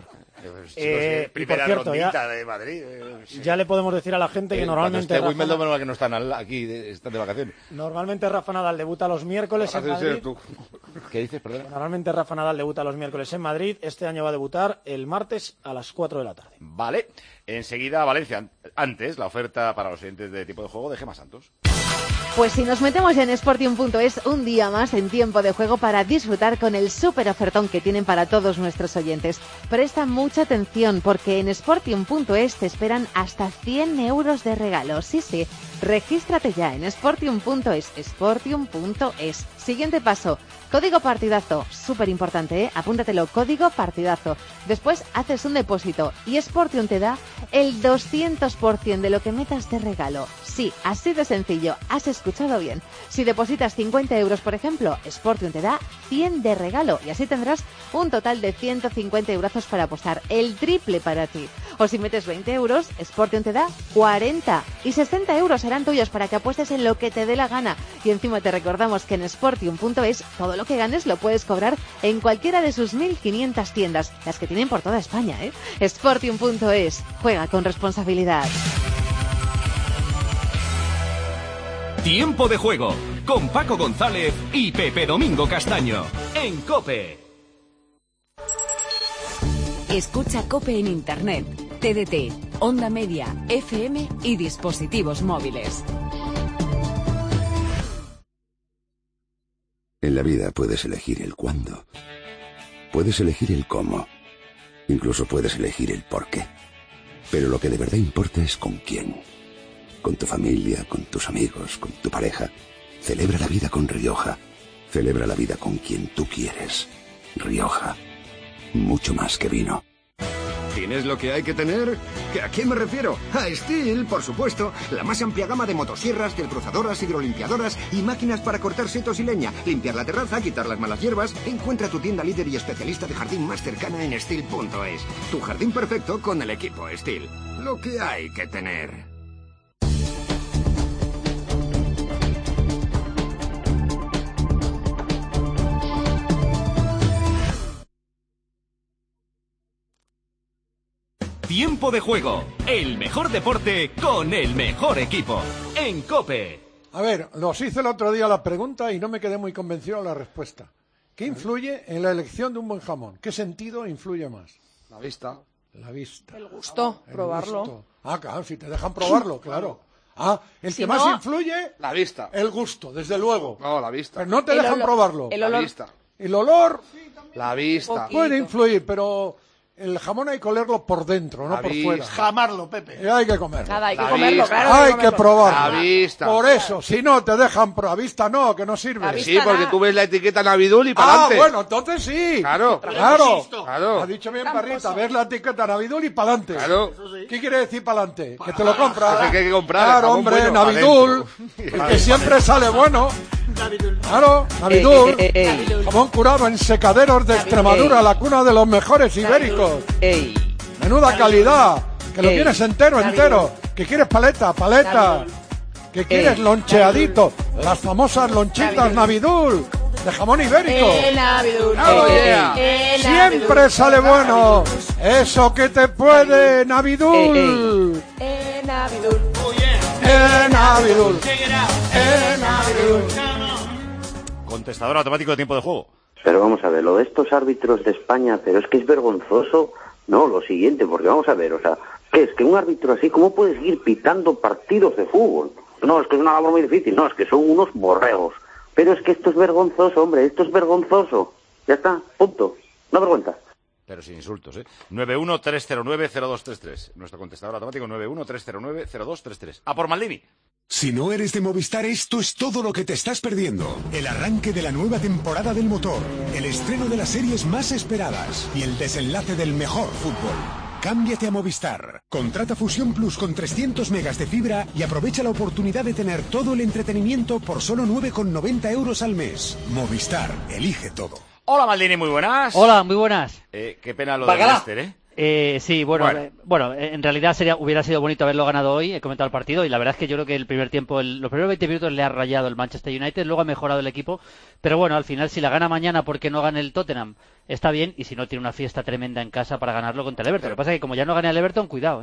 Primera por cierto, rondita de Madrid. Ya le podemos decir a la gente que normalmente Wimbledon, que no están aquí, están de vacaciones. Normalmente Rafa Nadal debuta los miércoles en Madrid. ¿Qué dices, perdón? Normalmente Rafa Nadal debuta los miércoles en Madrid. Este año va a debutar el martes a las 4 de la tarde. Vale. Enseguida Valencia. Antes, la oferta para los oyentes de tipo de juego de Gemma Santos. Pues si nos metemos en Sportium.es un día más en tiempo de juego para disfrutar con el súper ofertón que tienen para todos nuestros oyentes. Presta mucha atención porque en Sportium.es te esperan hasta 100 euros de regalo. Sí, regístrate ya en Sportium.es, Sportium.es. Siguiente paso, código partidazo, súper importante, apúntatelo, código partidazo. Después haces un depósito y Sportium te da el 200% de lo que metas de regalo. Sí, así de sencillo, has escuchado bien. Si depositas 50 euros, por ejemplo, Sportium te da 100 de regalo y así tendrás un total de 150 euros para apostar, el triple para ti. O si metes 20 euros, Sportium te da 40 y 60 euros serán tuyos para que apuestes en lo que te dé la gana. Y encima te recordamos que en Sportium.es todo lo que ganes lo puedes cobrar en cualquiera de sus 1.500 tiendas, las que tienen por toda España, ¿eh? Sportium.es, juega con responsabilidad. Tiempo de juego con Paco González y Pepe Domingo Castaño en COPE. Escucha COPE en Internet, TDT, Onda Media, FM y dispositivos móviles. En la vida puedes elegir el cuándo, puedes elegir el cómo, incluso puedes elegir el por qué. Pero lo que de verdad importa es con quién. Con tu familia, con tus amigos, con tu pareja. Celebra la vida con Rioja. Celebra la vida con quien tú quieres. Rioja. Mucho más que vino. ¿Tienes lo que hay que tener? ¿A qué me refiero? A Stihl, por supuesto. La más amplia gama de motosierras, desbrozadoras, hidrolimpiadoras y máquinas para cortar setos y leña, limpiar la terraza, quitar las malas hierbas. Encuentra tu tienda líder y especialista de jardín más cercana en Stihl.es. Tu jardín perfecto con el equipo Stihl. Lo que hay que tener. Tiempo de Juego, el mejor deporte con el mejor equipo. En COPE. A ver, los hice el otro día la pregunta y no me quedé muy convencido de la respuesta. ¿Qué influye en la elección de un buen jamón? ¿Qué sentido influye más? La vista. La vista. El gusto, probarlo. Gusto. Ah, claro, si te dejan probarlo, claro. Ah, el Si que no, más influye... La vista. El gusto, desde luego. No, la vista. Pero no te dejan probarlo. El olor. La vista. El olor La vista. puede influir, pero el jamón hay que olerlo por dentro, no La por vista. fuera. Jamarlo, Pepe. Y hay que comerlo. Nada, hay que La comerlo, vista. claro. Hay que probarlo. La vista. Por eso, si no te dejan a vista no, que no sirve. La vista Sí, porque nada. tú ves la etiqueta Navidul y para Ah, adelante. bueno, entonces sí. Claro. Claro. Claro. Ha dicho bien Parrita, ves la etiqueta Navidul y para adelante. Claro. ¿Qué quiere decir para adelante? Que te lo compras. Que hay que comprar. Claro, jamón hombre, bueno, Navidul, adentro. el que siempre sale bueno. Claro, Navidul, jamón curado en secaderos de Extremadura, la cuna de los mejores ibéricos. Menuda calidad, que lo quieres entero. Que quieres paleta. Que quieres loncheadito, las famosas lonchitas Navidul, de jamón ibérico. Navidul. ¡Claro! Siempre sale bueno. Eso que te puede, Navidul. Navidul. Navidul. Navidul. Contestador automático de tiempo de juego. Pero vamos a ver, lo de estos árbitros de España, pero es que es vergonzoso. No, lo siguiente, porque vamos a ver, o sea, ¿qué es? Que un árbitro así, ¿cómo puede seguir pitando partidos de fútbol? No, es que es una labor muy difícil, no, es que son unos borregos. Pero es que esto es vergonzoso, hombre, esto es vergonzoso. Ya está, punto. No vergüenza. Pero sin insultos, ¿eh? 913090233. Nuestro contestador automático 913090233. ¡A por Maldini! Si no eres de Movistar, esto es todo lo que te estás perdiendo. El arranque de la nueva temporada del motor, el estreno de las series más esperadas y el desenlace del mejor fútbol. Cámbiate a Movistar. Contrata Fusión Plus con 300 megas de fibra y aprovecha la oportunidad de tener todo el entretenimiento por solo 9,90 euros al mes. Movistar, elige todo. Hola Maldini, muy buenas. Hola, muy buenas. Qué pena lo del Leicester, ¿eh? Sí, bueno, en realidad hubiera sido bonito haberlo ganado hoy, he comentado el partido, y la verdad es que yo creo que el primer tiempo, los primeros 20 minutos le ha rayado el Manchester United, luego ha mejorado el equipo, pero bueno, al final si la gana mañana porque no gane el Tottenham, está bien, y si no tiene una fiesta tremenda en casa para ganarlo contra el Everton. Lo que pasa es que como ya no gane el Everton, cuidado,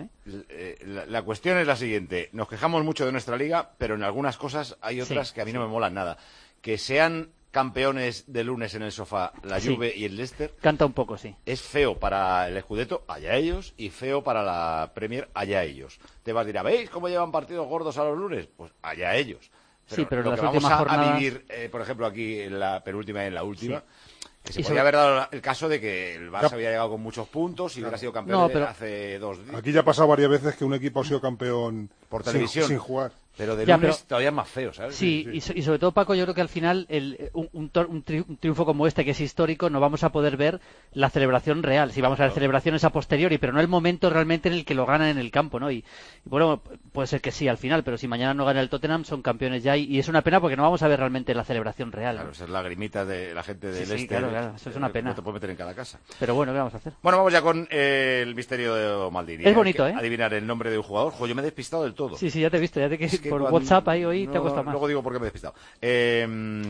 La cuestión es la siguiente, nos quejamos mucho de nuestra liga, pero en algunas cosas hay otras que a mí no me molan nada. Que sean campeones de lunes en el sofá la Juve y el Leicester. Canta un poco, sí. Es feo para el Scudetto, allá ellos, y feo para la Premier, allá ellos. Te vas a decir, ¿veis cómo llevan partidos gordos a los lunes? Pues allá ellos. Pero lo las que vamos últimas jornadas... a vivir, por ejemplo, aquí en la penúltima y en la última, que se podría haber dado el caso de que el Barça había llegado con muchos puntos y hubiera sido campeón hace 2 días. Aquí ya ha pasado varias veces que un equipo ha sido campeón por televisión sin jugar. Pero de lunes todavía es más feo, ¿sabes? Sí. Y sobre todo, Paco, yo creo que al final un triunfo como este, que es histórico, no vamos a poder ver la celebración real. Sí, vamos a ver celebraciones a posteriori, pero no el momento realmente en el que lo ganan en el campo, ¿no? Y bueno, puede ser que sí al final, pero si mañana no gana el Tottenham, son campeones ya, y es una pena porque no vamos a ver realmente la celebración real. Claro, esas lagrimitas de la gente del Sí, claro, eso es una pena. No te puedes meter en cada casa. Pero bueno, ¿qué vamos a hacer? Bueno, vamos ya con el misterio de Maldini. Es bonito, ¿eh? Adivinar el nombre de un jugador. Yo me he despistado del todo. Sí, ya te he visto, por WhatsApp ahí hoy te ha costado más. Luego digo por qué me he despistado. Hay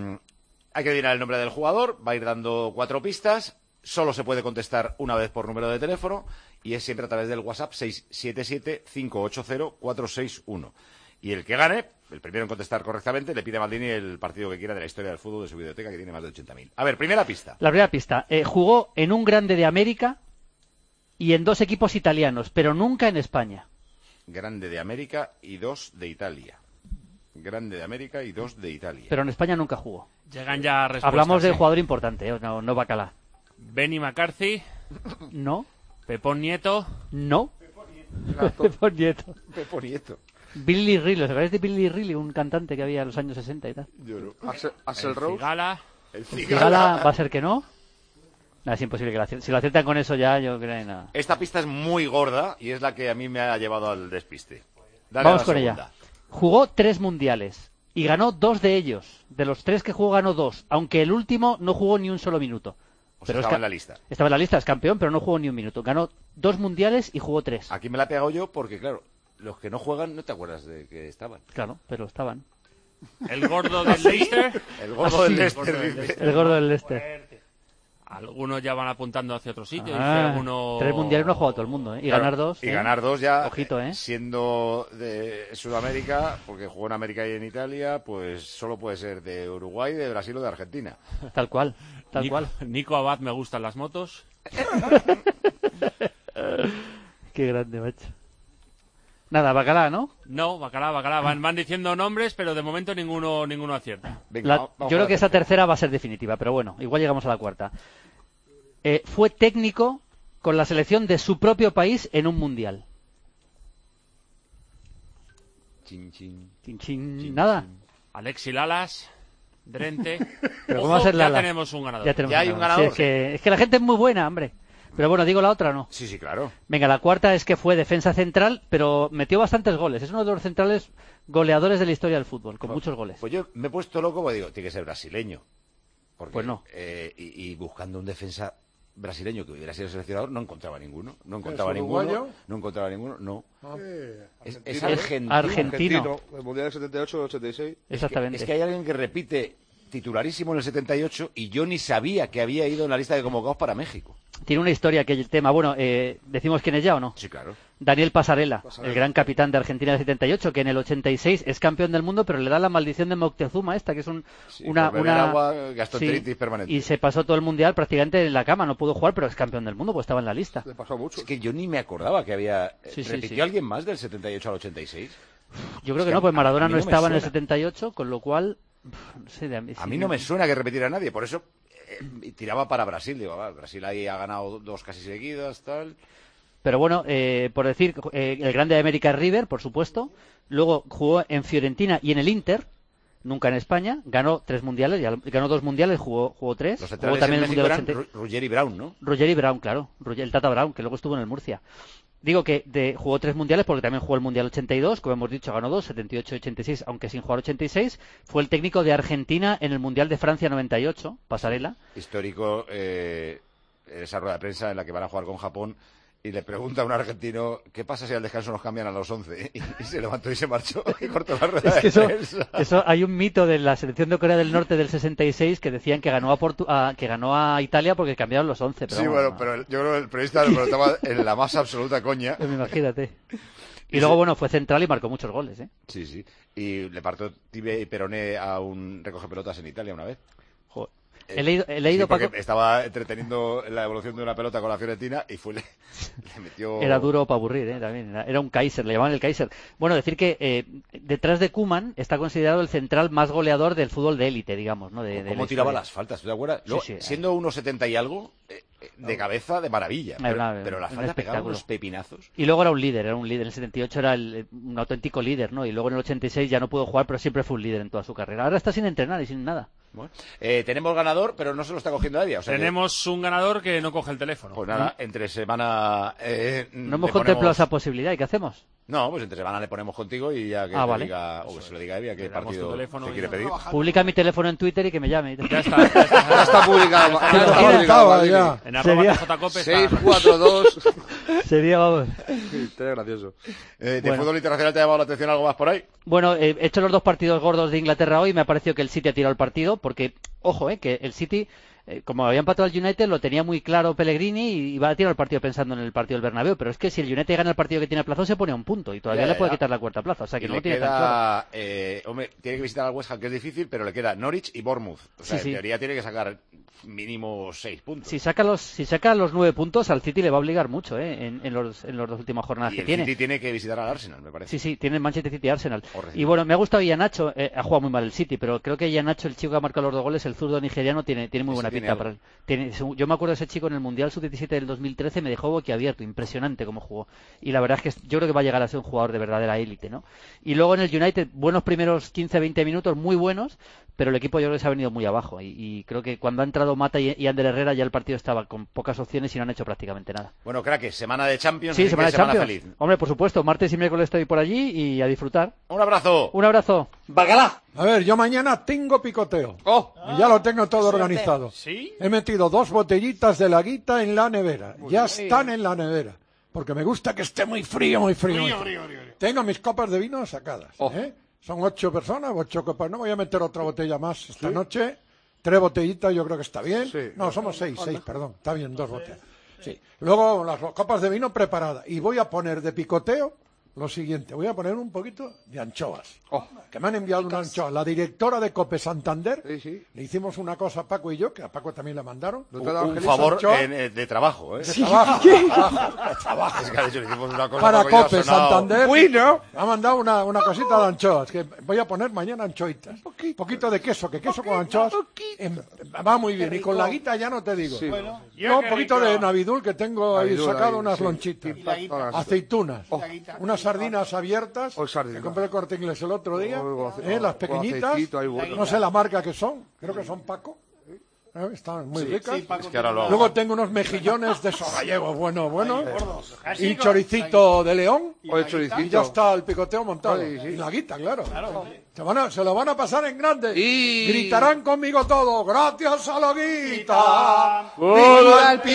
que adivinar el nombre del jugador, va a ir dando 4 pistas, solo se puede contestar una vez por número de teléfono y es siempre a través del WhatsApp 677-580-461. Y el que gane, el primero en contestar correctamente, le pide a Maldini el partido que quiera de la historia del fútbol de su biblioteca, que tiene más de 80.000. A ver, primera pista. La primera pista. Jugó en un grande de América y en 2 equipos italianos, pero nunca en España. Grande de América y 2 de Italia. Grande de América y 2 de Italia. Pero en España nunca jugó. Llegan ya respuestas. Hablamos de jugador importante, no Bacalá. Benny McCarthy. No. Pepón Nieto. No. Pepón Nieto. Pepón Nieto. Billy Riley, ¿os acordáis de Billy Riley? Un cantante que había en los años 60 y tal. Yo no. Axel Rose. El Cigala, ¿va a ser que no? No, es imposible que lo acierten. Si lo aciertan con eso ya, yo creo que nada. Esta pista es muy gorda y es la que a mí me ha llevado al despiste. Vamos con ella. Jugó 3 mundiales y ganó 2 de ellos. De los 3 que jugó, ganó 2. Aunque el último no jugó ni un solo minuto. Pero estaba en la lista. Estaba en la lista, es campeón, pero no jugó ni un minuto. Ganó 2 mundiales y jugó 3. Aquí me la he pegado yo porque, claro, los que no juegan no te acuerdas de que estaban. Claro, pero estaban. ¿El gordo del Leicester? El gordo del Leicester. El gordo del Leicester. Algunos ya van apuntando hacia otro sitio. Alguno... 3 mundiales no ha jugado todo el mundo, ¿eh? Y claro, ganar 2. Y ganar 2 ya, ojito, siendo de Sudamérica, porque jugó en América y en Italia, pues solo puede ser de Uruguay, de Brasil o de Argentina. Tal cual, Nico Abad, me gustan las motos. Qué grande, macho. Nada, Bacalá, ¿no? No, Bacalá. Van diciendo nombres, pero de momento ninguno acierta. Venga, yo creo que esa tercera va a ser definitiva, pero bueno, igual llegamos a la cuarta. Fue técnico con la selección de su propio país en un mundial. Chin. Nada. Alexi Lalas, Drente. Pero ¿cómo va a ser Lalas? Ya tenemos un ganador. Ya hay un ganador. Sí, es que la gente es muy buena, hombre. Pero bueno, digo la otra o no. Sí, claro. Venga, la cuarta es que fue defensa central, pero metió bastantes goles. Es uno de los centrales goleadores de la historia del fútbol, con muchos goles. Pues yo me he puesto loco porque digo, tiene que ser brasileño. Porque, pues no. Y buscando un defensa brasileño que hubiera sido seleccionador, no encontraba ninguno. No. Es argentino. El Mundial del 78, 86. Exactamente. Es que hay alguien que repite titularísimo en el 78 y yo ni sabía que había ido en la lista de convocados para México. Tiene una historia que el tema, bueno, ¿decimos quién es ya o no? Sí, claro. Daniel Pasarela, el gran capitán de Argentina del 78, que en el 86 es campeón del mundo, pero le da la maldición de Moctezuma esta, que es una agua, gastroenteritis permanente. Y se pasó todo el mundial prácticamente en la cama, no pudo jugar, pero es campeón del mundo, pues estaba en la lista. Le pasó mucho. Es que yo ni me acordaba que había... ¿Repitió alguien más del 78 al 86? Yo creo que no, pues Maradona no estaba en el 78, con lo cual... No sé, a mí no me suena que repetiera nadie, por eso tiraba para Brasil. Digo, Brasil ahí ha ganado 2 casi seguidas, tal. Pero bueno, por decir, el grande de América es River, por supuesto. Luego jugó en Fiorentina y en el Inter, nunca en España. Ganó 3 mundiales, ganó 2 mundiales, jugó 3. Los centrales jugó también en México eran Ruggeri y Brown, ¿no? Ruggeri y Brown, claro. El Tata Brown, que luego estuvo en el Murcia. Digo que jugó 3 mundiales porque también jugó el Mundial 82, como hemos dicho, ganó 2, 78 y 86, aunque sin jugar 86. Fue el técnico de Argentina en el Mundial de Francia 98, Pasarela. Histórico, esa rueda de prensa en la que van a jugar con Japón y le pregunta a un argentino ¿qué pasa si al descanso nos cambian a los 11? Y se levantó y se marchó y cortó la rueda de prensa. Eso hay un mito de la selección de Corea del Norte del 66 que decían que ganó a Italia porque cambiaron los 11. Pero sí, bueno, pero yo creo que el periodista lo estaba en la más absoluta coña. Imagínate. Y luego, bueno, fue central y marcó muchos goles, ¿eh? Sí. Y le partió tibia y peroné a un recoge pelotas en Italia una vez. Joder. He leído porque Paco... estaba entreteniendo la evolución de una pelota con la Fiorentina y le metió... Era duro para aburrir, también. Era un Kaiser, le llamaban el Kaiser. Bueno, decir que detrás de Koeman está considerado el central más goleador del fútbol de élite, digamos, ¿no? ¿Cómo tiraba las faltas? ¿Te acuerdas? Siendo 1,70 y algo, de cabeza, de maravilla. Pero las faltas pegaban unos pepinazos. Y luego era un líder. En el 78 era un auténtico líder, ¿no? Y luego en el 86 ya no pudo jugar, pero siempre fue un líder en toda su carrera. Ahora está sin entrenar y sin nada. Bueno, tenemos ganador, pero no se lo está cogiendo nadie. O sea tenemos un ganador que no coge el teléfono. Pues nada, entre semana... no hemos contemplado esa posibilidad. ¿Y qué hacemos? No, pues entre semana le ponemos contigo y ya que vale. Diga, o que se lo diga a Evia qué partido se quiere pedir. Publica mi teléfono en Twitter y que me llame. Ya está publicado. Ya. En @JCope 642. Sería, vamos. Sería gracioso. ¿De fútbol internacional te ha llamado la atención algo más por ahí? Bueno, he hecho los 2 partidos gordos de Inglaterra hoy y me ha parecido que el City ha tirado el partido porque, ojo, que el City, como había empatado al United, lo tenía muy claro Pellegrini y iba a tirar el partido pensando en el partido del Bernabéu, pero es que si el United gana el partido que tiene aplazado se pone a un punto y todavía le puede quitar la cuarta plaza, o sea que no lo tiene tan claro. Hombre, tiene que visitar al West Ham, que es difícil, pero le queda Norwich y Bournemouth, o sea, en teoría tiene que sacar mínimo 6 puntos. Si saca los 9 puntos, al City le va a obligar mucho en los 2 últimas jornadas que tiene. Y el City tiene que visitar al Arsenal, me parece. Sí, tiene Manchester City y Arsenal. Y bueno, me ha gustado Iheanacho, ha jugado muy mal el City, pero creo que Iheanacho, el chico que ha marcado los 2 goles, el zurdo nigeriano, tiene muy buena pinta para él. Yo me acuerdo de ese chico en el Mundial Sub-17 del 2013, me dejó boquiabierto, impresionante cómo jugó. Y la verdad es que yo creo que va a llegar a ser un jugador de verdadera élite, ¿no? Y luego en el United, buenos primeros 15-20 minutos, muy buenos, pero el equipo yo creo que se ha venido muy abajo. Y creo que cuando ha entrado Mata y Ander Herrera ya el partido estaba con pocas opciones y no han hecho prácticamente nada. Bueno, crack, semana de Champions. Sí, semana de Champions. Feliz. Hombre, por supuesto, martes y miércoles estoy por allí y a disfrutar. Un abrazo. Un abrazo. ¡Bacalá! A ver, yo mañana tengo picoteo. Y ya lo tengo todo organizado. ¿Sí? He metido 2 botellitas de laguita en la nevera. Ya están en la nevera. Porque me gusta que esté muy frío, muy frío. Tengo mis copas de vino sacadas. Son 8 personas, 8 copas. No voy a meter otra botella más esta noche. 3 botellitas yo creo que está bien. Sí. No, somos 6, perdón. Está bien, 2 botellas. Sí. Luego las copas de vino preparadas. Y voy a poner de picoteo lo siguiente. Voy a poner un poquito de anchoas. Que me han enviado una anchoa. La directora de Cope Santander, le hicimos una cosa a Paco y yo, que a Paco también le mandaron. Un favor de trabajo, ¿eh? De trabajo. Es que, de hecho, le hicimos una cosa para Cope Santander. Bueno. Me ha mandado una cosita de anchoas, que voy a poner mañana anchoitas. Un poquito de queso, que queso con anchoas va muy bien. Y con la guita ya no te digo. Sí. Bueno. No, un poquito de Navidul, que tengo ahí sacado unas lonchitas. Aceitunas. Unas sardinas abiertas. Que compré el Corte Inglés el otro día. Las pequeñitas. No sé la marca que son. Creo que son Paco. Están muy ricas. Es que ahora Luego tengo unos mejillones de esos gallegos, bueno. Y un choricito de León. Y ya está el picoteo montado. Y la guita, claro. Se lo van a pasar en grande. Gritarán conmigo todo. Gracias a la guita. ¡Viva el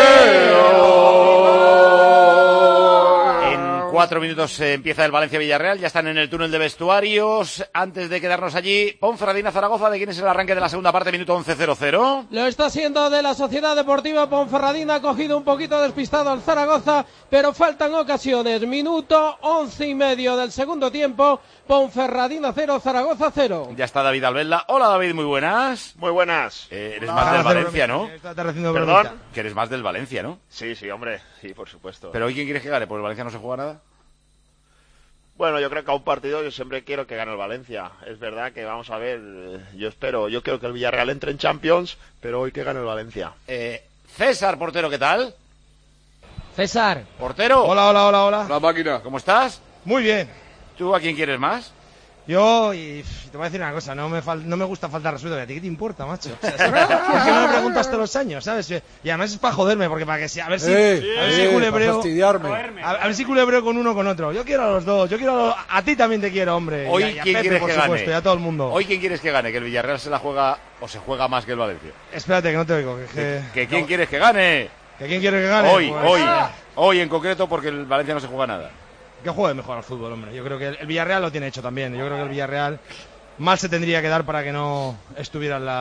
picoteo! En 4 minutos empieza el Valencia-Villarreal. Ya están en el túnel de vestuarios. Antes de quedarnos allí, Ponferradina-Zaragoza. ¿De quién es el arranque de la segunda parte? Minuto 11:00. Lo está siendo de la Sociedad Deportiva Ponferradina. Ha cogido un poquito despistado al Zaragoza, pero faltan ocasiones. Minuto 11:30 del segundo tiempo. Ponferradina 0, Zaragoza 0. Ya está David Albelda. Hola, David, muy buenas. Muy buenas. Eres más del Valencia, ¿no? ¿Perdón? Que eres más del Valencia, ¿no? Sí, hombre. Sí, por supuesto. ¿Pero hoy quién quieres que gane? ¿Porque el Valencia no se juega nada? Bueno, yo creo que a un partido yo siempre quiero que gane el Valencia. Es verdad que vamos a ver, yo quiero que el Villarreal entre en Champions, pero hoy que gane el Valencia. César, portero, ¿qué tal? César. Portero. Hola. La máquina. ¿Cómo estás? Muy bien. ¿Tú a quién quieres más? Yo, y te voy a decir una cosa, no me gusta faltar respeto. ¿A ti qué te importa, macho? O sea, ¿por qué no me preguntas todos los años, sabes? Y además es para joderme, porque para que sea, a ver si culebreo, a ver si culebreo con uno o con otro. Yo quiero a los dos, a ti también te quiero, hombre. Hoy y a quién Pepe, quieres por que supuesto, gane. y a todo el mundo. Hoy quién quieres que gane, que el Villarreal se la juega o se juega más que el Valencia. Espérate que no te oigo. ¿Que quién quieres que gane? ¿Que quién quiere que gane? Hoy en concreto, porque el Valencia no se juega nada. Que juegue mejor al fútbol, hombre. Yo creo que el Villarreal lo tiene hecho también. Yo creo que el Villarreal mal se tendría que dar para que no estuviera en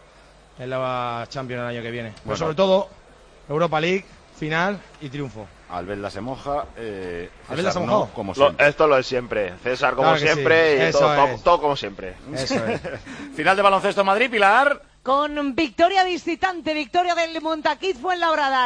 la Champions el año que viene. Pero sobre todo, Europa League, final y triunfo. Albelda se moja. ¿Albelda se ha mojado? Como siempre. Esto lo es siempre. César como siempre, sí. Y todo como siempre. Eso es. Final de baloncesto Madrid, Pilar. Con victoria visitante, victoria del Montaquit Fuenlabrada,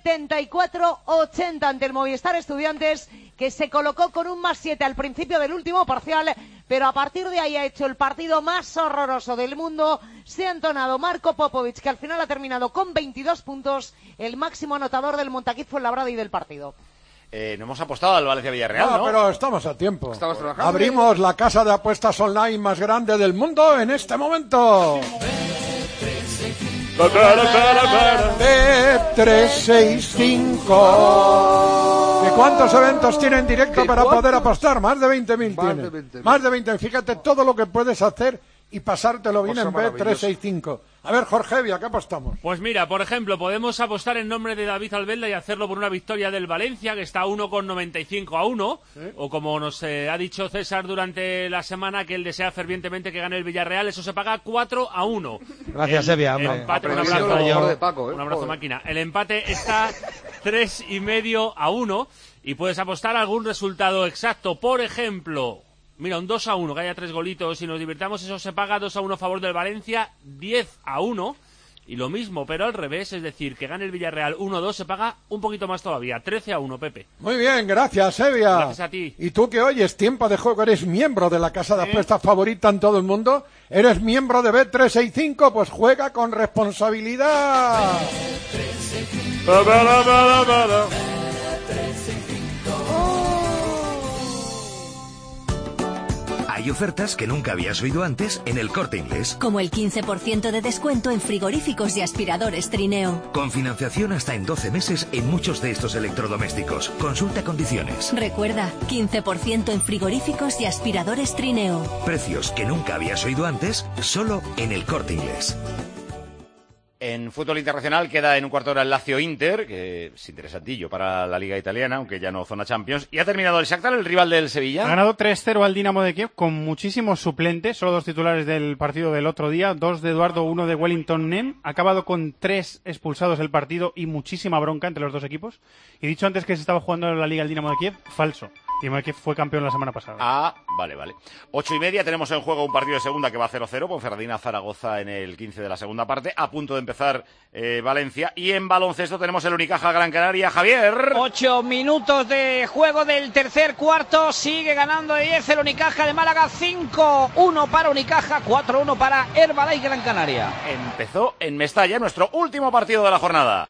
74-80 ante el Movistar Estudiantes, que se colocó con un +7 al principio del último parcial, pero a partir de ahí ha hecho el partido más horroroso del mundo. Se ha entonado Marco Popovic, que al final ha terminado con 22 puntos, el máximo anotador del Montaquit Fuenlabrada y del partido. No hemos apostado al Valencia-Villarreal, ¿no? Pero estamos a tiempo. Estamos trabajando. Abrimos la casa de apuestas online más grande del mundo en este momento. Bet365. ¿De cuántos eventos tiene en directo para poder apostar? Más de 20.000 tiene. Más de 20.000. Fíjate todo lo que puedes hacer y pasártelo bien en Bet365. A ver, Jorge Vía, ¿qué apostamos? Pues mira, por ejemplo, podemos apostar en nombre de David Albelda y hacerlo por una victoria del Valencia, que está 1,95-1, o como nos ha dicho César durante la semana, que él desea fervientemente que gane el Villarreal, eso se paga 4-1. Gracias, Evia, hombre. Empate, un abrazo, máquina. El empate está 3,5-1 y puedes apostar algún resultado exacto. Por ejemplo, mira, un 2-1, que haya 3 golitos y nos divirtamos, eso se paga 2-1 a favor del Valencia, 10-1, y lo mismo, pero al revés, es decir, que gane el Villarreal 1-2 se paga un poquito más todavía, 13-1, Pepe. Muy bien, gracias, Evia. Gracias a ti. Y tú que oyes Tiempo de Juego, eres miembro de la casa de apuestas favorita en todo el mundo, eres miembro de Bet365, pues juega con responsabilidad. Hay ofertas que nunca habías oído antes en El Corte Inglés. Como el 15% de descuento en frigoríficos y aspiradores Trineo. Con financiación hasta en 12 meses en muchos de estos electrodomésticos. Consulta condiciones. Recuerda, 15% en frigoríficos y aspiradores Trineo. Precios que nunca habías oído antes, solo en El Corte Inglés. En fútbol internacional queda en un cuarto de hora el Lazio-Inter, que es interesantillo para la Liga Italiana, aunque ya no zona Champions. Y ha terminado el Shakhtar, el rival del Sevilla. Ha ganado 3-0 al Dinamo de Kiev con muchísimos suplentes, solo 2 titulares del partido del otro día, 2 de Eduardo, 1 de Wellington Nem. Ha acabado con 3 expulsados el partido y muchísima bronca entre los dos equipos. Y dicho antes que se estaba jugando en la Liga el Dinamo de Kiev, falso. Dinamo de Kiev fue campeón la semana pasada. Ah, vale. 8:30, tenemos en juego un partido de segunda que va 0-0, Ponferradina-Zaragoza en el 15 de la segunda parte, a punto de empezar Valencia. Y en baloncesto tenemos el Unicaja Gran Canaria. Javier. 8 minutos de juego del tercer cuarto, sigue ganando de 10 el Unicaja de Málaga, 5-1 para Unicaja, 4-1 para Herbalife Gran Canaria. Empezó en Mestalla nuestro último partido de la jornada.